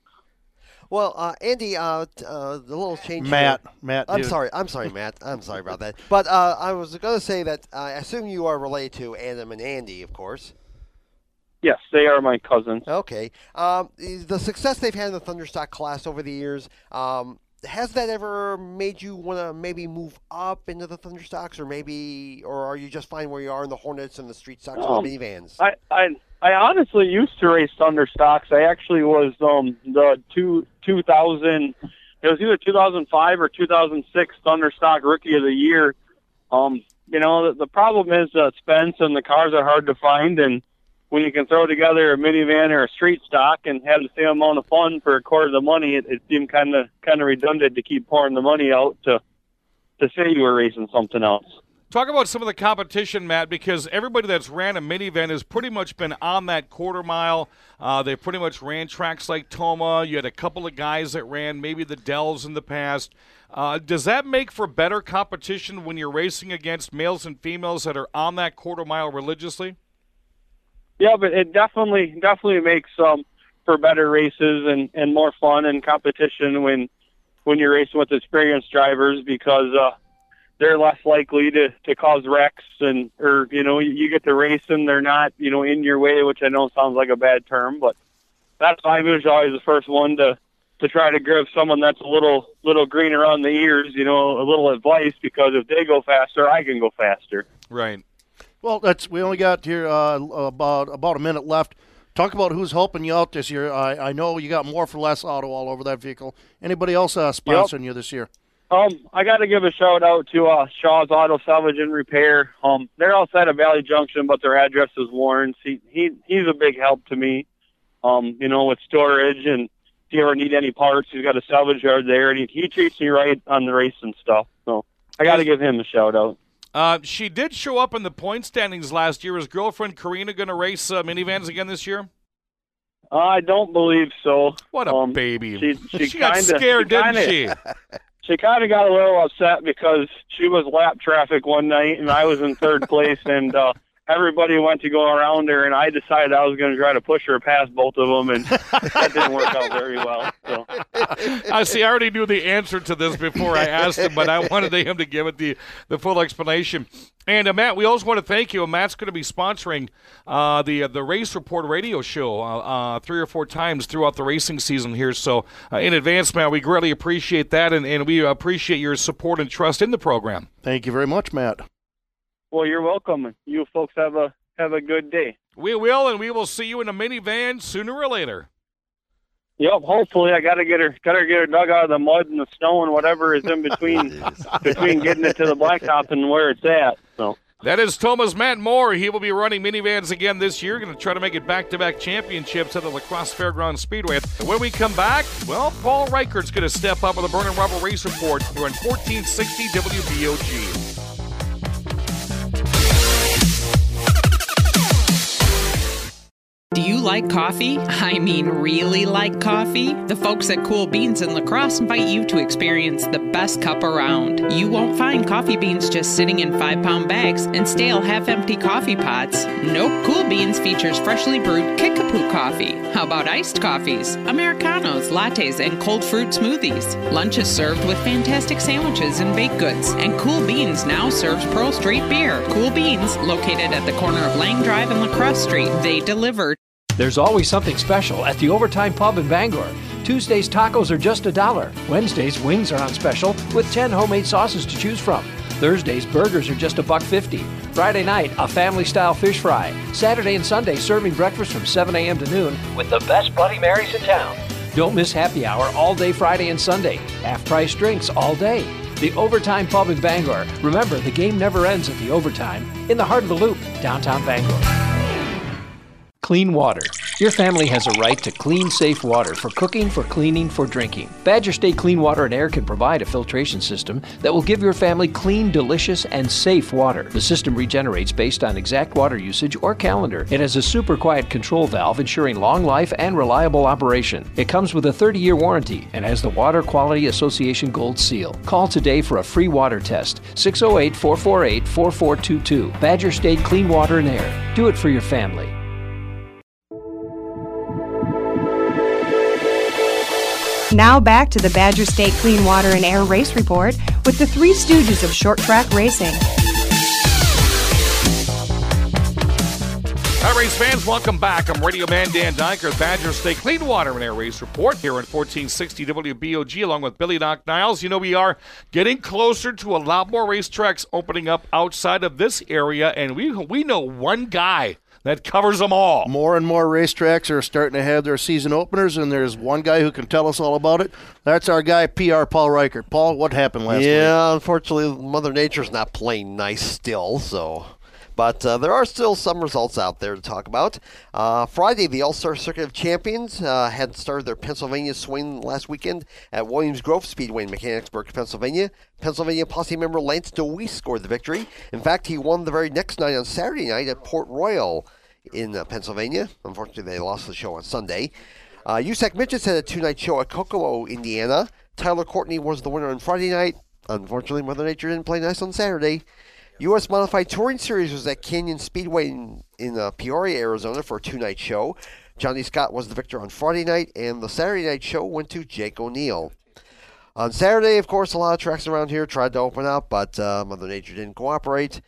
Well, Andy, the little change. Matt. I'm sorry, Matt. I'm sorry about that. But I was going to say that I assume you are related to Adam and Andy, of course. Yes, they are my cousins. Okay. The success they've had in the Thunderstock class over the years, has that ever made you want to maybe move up into the Thunderstocks, or are you just fine where you are in the Hornets and the street stocks and the minivans? I honestly used to race Thunderstocks. I actually was the 2000. It was either 2005 or 2006 Thunderstock Rookie of the Year. the problem is Spence and the cars are hard to find, and when you can throw together a minivan or a street stock and have the same amount of fun for a quarter of the money, it seemed kind of redundant to keep pouring the money out to say you were racing something else. Talk about some of the competition, Matt, because everybody that's ran a minivan has pretty much been on that quarter mile. They pretty much ran tracks like Tomah. You had a couple of guys that ran maybe the Dells in the past. Does that make for better competition when you're racing against males and females that are on that quarter mile religiously? Yeah, but it definitely makes for better races and more fun and competition when you're racing with experienced drivers, because they're less likely to cause wrecks, or you get to race and they're not in your way, which I know sounds like a bad term, but that's why I was always the first one to try to give someone that's a little green around the ears, a little advice, because if they go faster, I can go faster. Right. Well, we only got here about a minute left. Talk about who's helping you out this year. I know you got More for Less Auto all over that vehicle. Anybody else sponsoring you this year? I got to give a shout out to Shaw's Auto Salvage and Repair. They're outside of Valley Junction, but their address is Warren. He's a big help to me. With storage, and if you ever need any parts, he's got a salvage yard there, and he treats me right on the racing stuff. So I got to give him a shout out. She did show up in the point standings last year. Is girlfriend Karina going to race minivans again this year? I don't believe so. What a baby. She got scared, didn't she? She kind of got a little upset because she was lap traffic one night, and I was in third place, and everybody went to go around her, and I decided I was going to try to push her past both of them, and that didn't work out very well. So. I already knew the answer to this before I asked him, but I wanted him to give it the full explanation. And, Matt, we also want to thank you. Matt's going to be sponsoring the Race Report radio show 3 or 4 times throughout the racing season here. So, in advance, Matt, we greatly appreciate that, and we appreciate your support and trust in the program. Thank you very much, Matt. Well, you're welcome. You folks have a good day. We will, and we will see you in a minivan sooner or later. Yep, hopefully. I gotta get her dug out of the mud and the snow and whatever is in between getting it to the blacktop and where it's at. So that is Tomah's Matt Moore. He will be running minivans again this year. Going to try to make it back-to-back championships at the La Crosse Fairgrounds Speedway. And when we come back, well, Paul Reichert's going to step up with a Vernon Rubble Race Report here on 1460 WBOG. Do you like coffee? I mean, really like coffee? The folks at Cool Beans in La Crosse invite you to experience the best cup around. You won't find coffee beans just sitting in 5-pound bags and stale half-empty coffee pots. Nope, Cool Beans features freshly brewed Kickapoo coffee. How about iced coffees, Americanos, lattes, and cold fruit smoothies? Lunch is served with fantastic sandwiches and baked goods. And Cool Beans now serves Pearl Street beer. Cool Beans, located at the corner of Lang Drive and La Crosse Street. They deliver. There's always something special at the Overtime Pub in Bangor. Tuesdays, tacos are just $1. Wednesdays, wings are on special with 10 homemade sauces to choose from. Thursdays, burgers are just $1.50. Friday night, a family-style fish fry. Saturday and Sunday, serving breakfast from 7 a.m. to noon with the best Bloody Marys in town. Don't miss happy hour all day Friday and Sunday. Half-price drinks all day. The Overtime Pub in Bangor. Remember, the game never ends at the Overtime. In the heart of the Loop, downtown Bangor. Clean water. Your family has a right to clean, safe water for cooking, for cleaning, for drinking. Badger State Clean Water and Air can provide a filtration system that will give your family clean, delicious, and safe water. The system regenerates based on exact water usage or calendar. It has a super quiet control valve ensuring long life and reliable operation. It comes with a 30-year warranty and has the Water Quality Association Gold Seal. Call today for a free water test. 608-448-4422. Badger State Clean Water and Air. Do it for your family. Now back to the Badger State Clean Water and Air Race Report with the Three Stooges of short track racing. Hi, race fans. Welcome back. I'm Radio Man Dan Dyker, Badger State Clean Water and Air Race Report here on 1460 WBOG along with Billy Doc Niles. You know, we are getting closer to a lot more racetracks opening up outside of this area, and we know one guy that covers them all. More and more racetracks are starting to have their season openers, and there's one guy who can tell us all about it. That's our guy, PR Paul Reichert. Paul, what happened last week? Yeah, unfortunately, Mother Nature's not playing nice still, so... But there are still some results out there to talk about. Friday, the All-Star Circuit of Champions had started their Pennsylvania swing last weekend at Williams Grove Speedway in Mechanicsburg, Pennsylvania. Pennsylvania Posse member Lance DeWeese scored the victory. In fact, he won the very next night on Saturday night at Port Royal in Pennsylvania. Unfortunately, they lost the show on Sunday. USAC Midgets had a two-night show at Kokomo, Indiana. Tyler Courtney was the winner on Friday night. Unfortunately, Mother Nature didn't play nice on Saturday. U.S. Modified Touring Series was at Canyon Speedway in Peoria, Arizona for a two-night show. Johnny Scott was the victor on Friday night, and the Saturday night show went to Jake O'Neill. On Saturday, of course, a lot of tracks around here tried to open up, but Mother Nature didn't cooperate.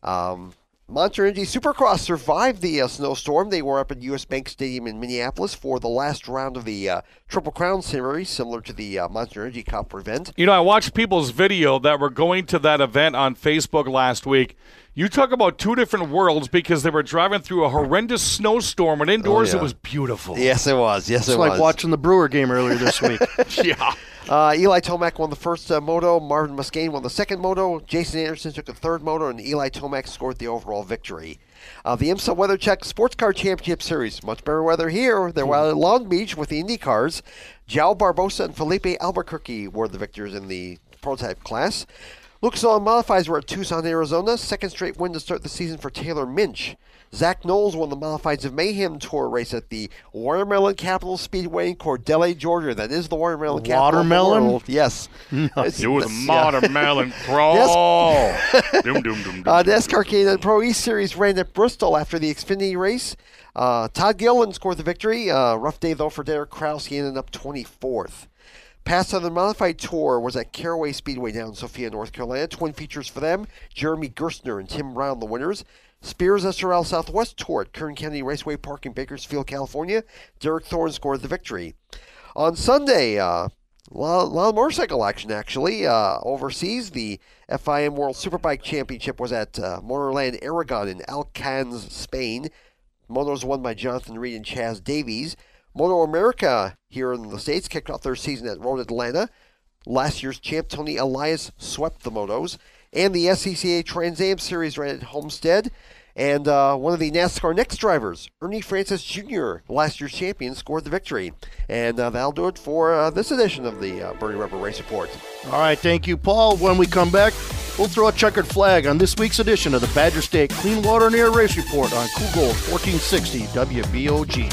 Monster Energy Supercross survived the snowstorm. They were up at U.S. Bank Stadium in Minneapolis for the last round of the Triple Crown Series, similar to the Monster Energy Cup event. You know, I watched people's video that were going to that event on Facebook last week. You talk about two different worlds because they were driving through a horrendous snowstorm, and indoors It was beautiful. Yes, it was. Yes, it was. It's like watching the Brewer game earlier this week. Yeah. Eli Tomac won the first moto. Marvin Muscane won the second moto. Jason Anderson took the third moto, and Eli Tomac scored the overall victory. The IMSA WeatherCheck Sports Car Championship Series. Much better weather here. They were at Long Beach with the Indy cars. João Barbosa and Felipe Albuquerque were the victors in the prototype class. Lucas Oil Modifieds were at Tucson, Arizona. Second straight win to start the season for Taylor Minch. Zach Knowles won the Modifieds of Mayhem Tour race at the Watermelon Capital Speedway in Cordelli, Georgia. That is the Watermelon Capital of the world. Yes. It was a watermelon crawl. Yes. Doom. NASCAR Canadian Pro East Series ran at Bristol after the Xfinity race. Todd Gilliland scored the victory. Rough day, though, for Derek Kraus. He ended up 24th. Past Southern Modified Tour was at Caraway Speedway down in Sophia, North Carolina. Twin features for them. Jeremy Gerstner and Tim Brown, the winners. Spears SRL Southwest Tour at Kern County Raceway Park in Bakersfield, California. Derek Thorne scored the victory. On Sunday, a lot of motorcycle action, actually. Overseas, the FIM World Superbike Championship was at Motorland Aragon in Alcans, Spain. Motos won by Jonathan Reed and Chaz Davies. Moto America here in the States kicked off their season at Road Atlanta. Last year's champ Tony Elias swept the motos. And the SCCA Trans Am Series ran at Homestead. And one of the NASCAR Next drivers, Ernie Francis Jr., last year's champion, scored the victory. And that'll do it for this edition of the Bernie Rubber Race Report. All right, thank you, Paul. When we come back, we'll throw a checkered flag on this week's edition of the Badger State Clean Water and Air Race Report on Cool Gold 1460 WBOG.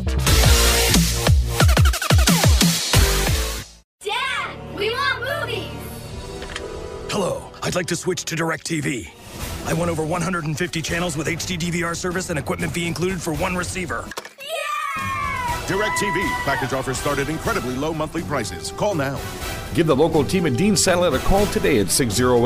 Dad, we want movies! Hello, I'd like to switch to DirecTV. I want over 150 channels with HD DVR service and equipment fee included for one receiver. DirecTV. Package offers start at incredibly low monthly prices. Call now. Give the local team at Dean Satellite a call today at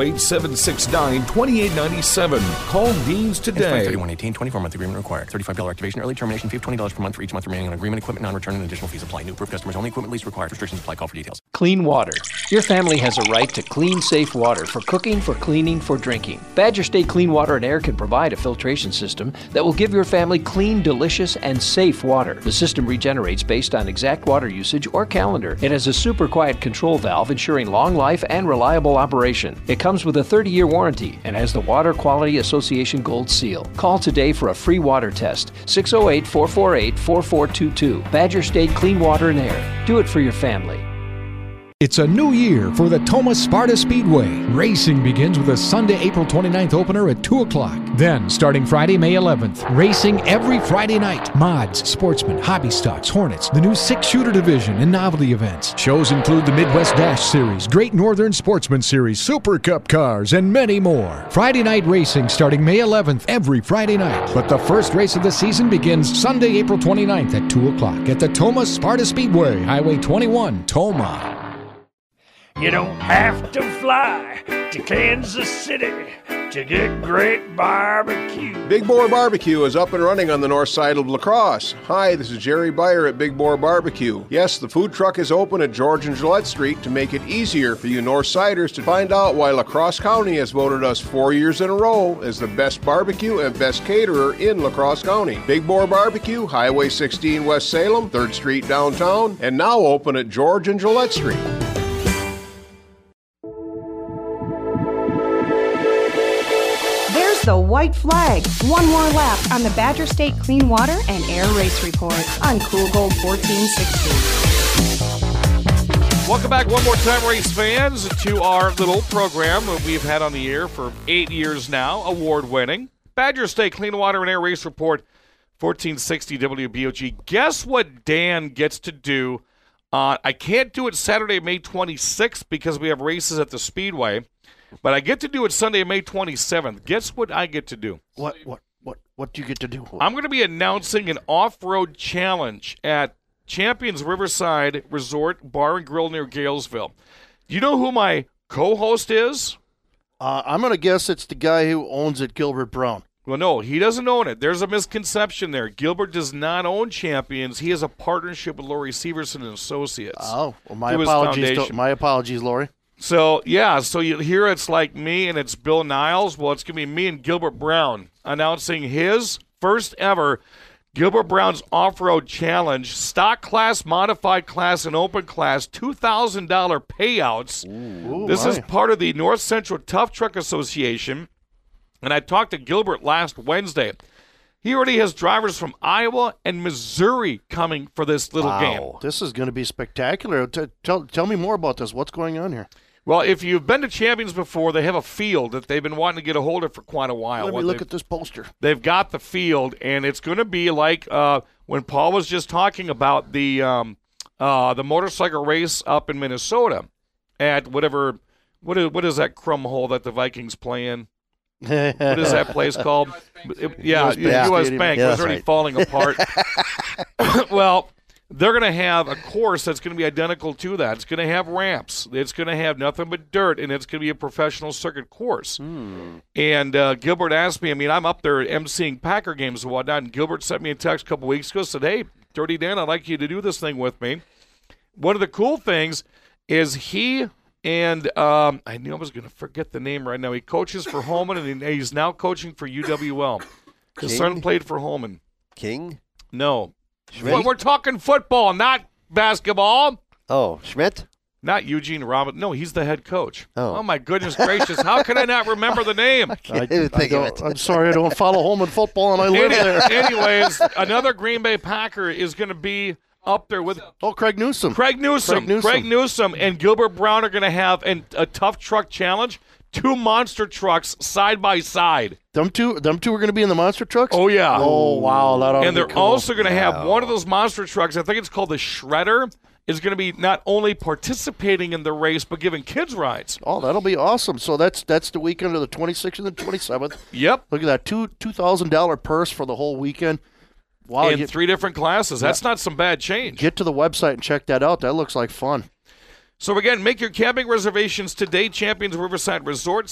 608-769-2897. Call Dean's today. 3118, 24-month agreement required. $35 activation early termination fee of $20 per month for each month remaining on agreement. Equipment non-return and additional fees apply. New approved customers only. Equipment lease required. Restrictions apply. Call for details. Clean water. Your family has a right to clean, safe water for cooking, for cleaning, for drinking. Badger State Clean Water and Air can provide a filtration system that will give your family clean, delicious, and safe water. The system regenerates based on exact water usage or calendar. It has a super quiet control valve ensuring long life and reliable operation. It comes with a 30-year warranty and has the Water Quality Association Gold Seal. Call today for a free water test. 608-448-4422. Badger State Clean Water and Air. Do it for your family. It's a new year for the Thomas Sparta Speedway. Racing begins with a Sunday, April 29th opener at 2 o'clock. Then, starting Friday, May 11th, racing every Friday night. Mods, Sportsman, Hobby Stocks, Hornets, the new 6-shooter division, and novelty events. Shows include the Midwest Dash Series, Great Northern Sportsman Series, Super Cup cars, and many more. Friday night racing starting May 11th every Friday night. But the first race of the season begins Sunday, April 29th at 2 o'clock at the Thomas Sparta Speedway, Highway 21, Tomah. You don't have to fly to Kansas City to get great barbecue. Big Boar Barbecue is up and running on the north side of La Crosse. Hi, this is Jerry Beyer at Big Boar Barbecue. Yes, the food truck is open at George and Gillette Street to make it easier for you north siders to find out why La Crosse County has voted us 4 years in a row as the best barbecue and best caterer in La Crosse County. Big Boar Barbecue, Highway 16 West Salem, 3rd Street downtown, and now open at George and Gillette Street. There's the white flag. One more lap on the Badger State Clean Water and Air Race Report on Cool Gold 1460. Welcome back one more time, race fans, to our little program that we've had on the air for 8 years now, award-winning. Badger State Clean Water and Air Race Report, 1460 WBOG. Guess what Dan gets to do? I can't do it Saturday, May 26th because we have races at the Speedway. But I get to do it Sunday, May 27th. Guess what I get to do? What do you get to do? I'm going to be announcing an off-road challenge at Champions Riverside Resort Bar and Grill near Galesville. Do you know who my co-host is? I'm going to guess it's the guy who owns it, Gilbert Brown. Well, no, he doesn't own it. There's a misconception there. Gilbert does not own Champions. He has a partnership with Lori Severson and Associates. Oh, well, my apologies, Lori. So, yeah, so you hear it's like me and it's Bill Niles. Well, it's going to be me and Gilbert Brown announcing his first ever Gilbert Brown's Off-Road Challenge, stock class, modified class, and open class, $2,000 payouts. Ooh, this is part of the North Central Tough Truck Association, and I talked to Gilbert last Wednesday. He already has drivers from Iowa and Missouri coming for this little game. This is going to be spectacular. Tell me more about this. What's going on here? Well, if you've been to Champions before, they have a field that they've been wanting to get a hold of for quite a while. Let me look at this poster. They've got the field, and it's going to be like when Paul was just talking about the motorcycle race up in Minnesota at whatever what is that crumb hole that the Vikings play in? What is that place called? U.S. Bank. It was already falling apart. Well, they're going to have a course that's going to be identical to that. It's going to have ramps. It's going to have nothing but dirt, and it's going to be a professional circuit course. And Gilbert asked me, I'm up there emceeing Packer games and whatnot, and Gilbert sent me a text a couple weeks ago, said, hey, Dirty Dan, I'd like you to do this thing with me. One of the cool things is he and I knew I was going to forget the name right now. He coaches for Holman, and he's now coaching for UWL. His son played for Holman. King? No. Well, we're talking football, not basketball. Oh, Schmidt? Not Eugene Robin. No, he's the head coach. Oh my goodness gracious. How can I not remember the name? I'm sorry, I don't follow Holman football, and I live there. Anyways, another Green Bay Packer is going to be up there with Craig Newsom. Craig Newsom and Gilbert Brown are going to have a tough truck challenge. 2 monster trucks side by side. Them two are going to be in the monster trucks? Oh, yeah. Oh, wow. And they're also going to have one of those monster trucks, I think it's called the Shredder, is going to be not only participating in the race, but giving kids rides. Oh, that'll be awesome. So that's the weekend of the 26th and the 27th. Yep. Look at that, $2,000 purse for the whole weekend. Wow. In 3 different classes. That's not some bad change. Get to the website and check that out. That looks like fun. So, again, make your camping reservations today. Champions Riverside Resort,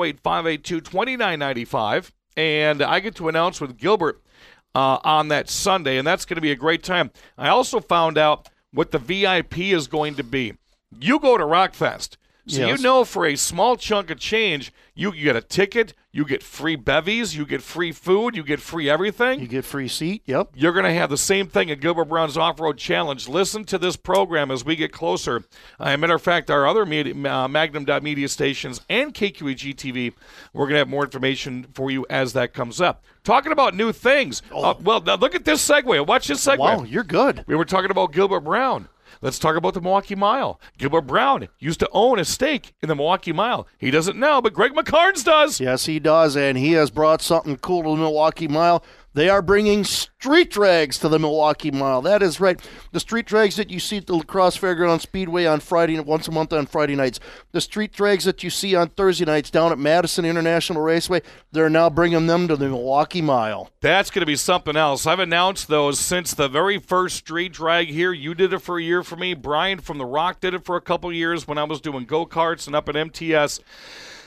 608-582-2995. And I get to announce with Gilbert on that Sunday, and that's going to be a great time. I also found out what the VIP is going to be. You go to Rockfest. So you know for a small chunk of change, you get a ticket, you get free bevies, you get free food, you get free everything. You get free seat, yep. You're going to have the same thing at Gilbert Brown's Off-Road Challenge. Listen to this program as we get closer. As a matter of fact, our other Magnum.media stations and KQEG-TV, we're going to have more information for you as that comes up. Talking about new things. Well, now look at this segue. Watch this segue. Wow, you're good. We were talking about Gilbert Brown. Let's talk about the Milwaukee Mile. Gilbert Brown used to own a stake in the Milwaukee Mile. He doesn't now, but Greg McCarnes does. Yes, he does, and he has brought something cool to the Milwaukee Mile. They are bringing street drags to the Milwaukee Mile. That is right. The street drags that you see at the La Crosse Fairgrounds Speedway on Friday, once a month on Friday nights. The street drags that you see on Thursday nights down at Madison International Raceway, they're now bringing them to the Milwaukee Mile. That's going to be something else. I've announced those since the very first street drag here. You did it for a year for me. Brian from The Rock did it for a couple years when I was doing go-karts and up at MTS.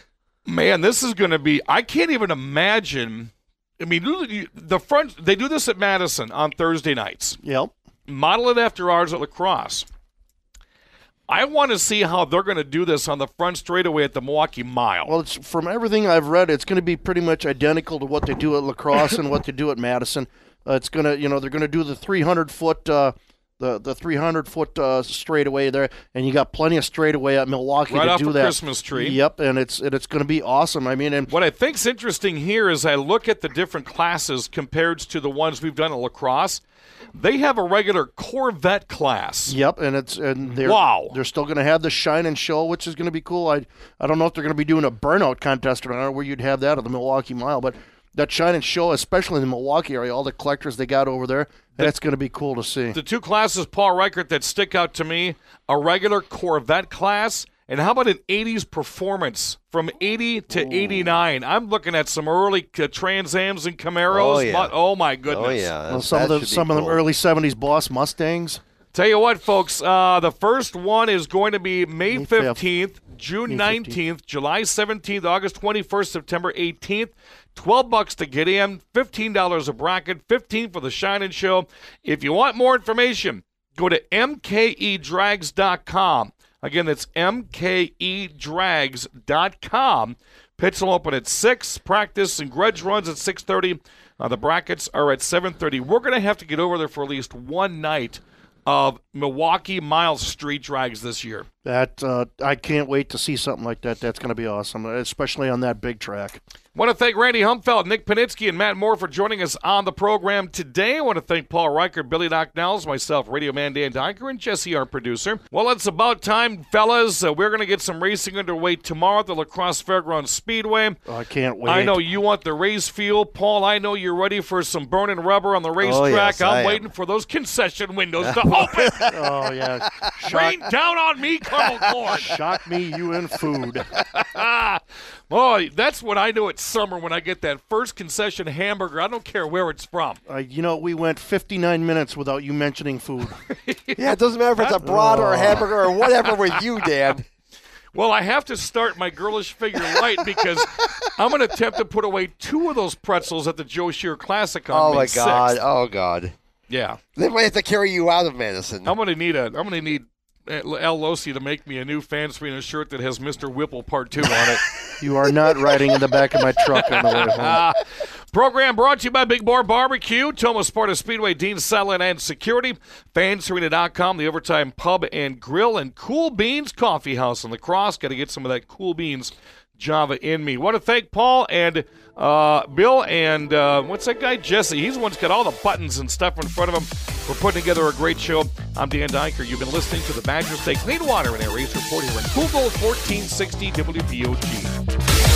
Man, this is going to be – I can't even imagine – I mean, they do this at Madison on Thursday nights. Yep. Model it after ours at La Crosse. I want to see how they're going to do this on the front straightaway at the Milwaukee Mile. Well, from everything I've read, it's going to be pretty much identical to what they do at La Crosse and what they do at Madison. It's going to, they're going to do the 300-foot the 300-foot straightaway there, and you got plenty of straightaway at Milwaukee right to off do a that. Christmas tree. Yep, and it's going to be awesome. I mean, and what I think's interesting here is I look at the different classes compared to the ones we've done at La Crosse. They have a regular Corvette class. Yep, and they're still going to have the Shine and Show, which is going to be cool. I don't know if they're going to be doing a burnout contest or not, where you'd have that at the Milwaukee Mile, but that Shine and Show, especially in the Milwaukee area, all the collectors they got over there, that's going to be cool to see. The two classes, Paul Reichert, that stick out to me, a regular Corvette class, and how about an 80s performance from 80 to 89? I'm looking at some early Trans Ams and Camaros. Oh my goodness. Oh, yeah. Well, some of them early 70s Boss Mustangs. Tell you what, folks, the first one is going to be May 15th, June 19th, July 17th, August 21st, September 18th. $12 to get in, $15 a bracket, $15 for the Shine and Show. If you want more information, go to mkedrags.com. Again, that's mkedrags.com. Pits will open at 6, practice and grudge runs at 6:30. The brackets are at 7:30. We're going to have to get over there for at least one night of Milwaukee Mile Street Drags this year. That I can't wait to see something like that. That's going to be awesome, especially on that big track. I want to thank Randy Humfeld, Nick Panitsky, and Matt Moore for joining us on the program today. I want to thank Paul Reichert, Billy Doc Nels, myself, Radio Man Dan Diker, and Jesse, our producer. Well, it's about time, fellas. We're going to get some racing underway tomorrow at the La Crosse Fairgrounds Speedway. Oh, I can't wait. I know you want the race fuel. Paul, I know you're ready for some burning rubber on the racetrack. Yes, I'm waiting for those concession windows to open. Oh, yeah. Rain down on me, Colonel Gord. Shock me, you and food. Boy, that's what I do at summer when I get that first concession hamburger. I don't care where it's from. We went 59 minutes without you mentioning food. Yeah, it doesn't matter if it's a brat or a hamburger or whatever with you, Dan. Well, I have to start my girlish figure light because I'm going to attempt to put away 2 of those pretzels at the Joe Shear Classic on May 6th. God! Oh God! Yeah, they might have to carry you out of Madison. I'm going to need Al Losi to make me a new fan screen and shirt that has Mr. Whipple Part 2 on it. You are not riding in the back of my truck on the way home. Program brought to you by Big Boar Barbecue, Toma Sparta Speedway, Dean Satellite and Security, Fansarena.com, the Overtime Pub and Grill, and Cool Beans Coffee House in La Crosse. Got to get some of that Cool Beans Java in me. Want to thank Paul and Bill and what's that guy? Jesse. He's the one who's got all the buttons and stuff in front of him. We're putting together a great show. I'm Dan Diker. You've been listening to the Badger State Clean Water and Air Race Report here in Cool Gold 1460 WBOG.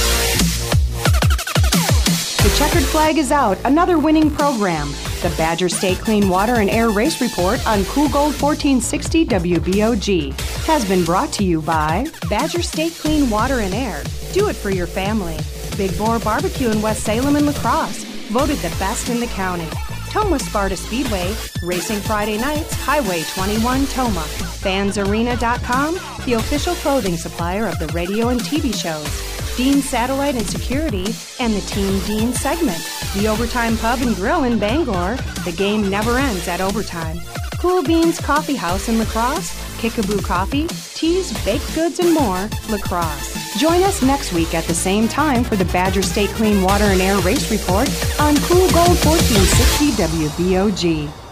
The checkered flag is out. Another winning program. The Badger State Clean Water and Air Race Report on Cool Gold 1460 WBOG has been brought to you by Badger State Clean Water and Air. Do it for your family. Big Boar Barbecue in West Salem and La Crosse, voted the best in the county. Toma Sparta Speedway, racing Friday nights, Highway 21 Toma. Fansarena.com, the official clothing supplier of the radio and TV shows. Dean Satellite and Security, and the Team Dean segment. The Overtime Pub and Grill in Bangor. The game never ends at overtime. Cool Beans Coffee House in La Crosse. Kickaboo Coffee, teas, baked goods, and more, La Crosse. Join us next week at the same time for the Badger State Clean Water and Air Race Report on Cool Gold 1460 WBOG.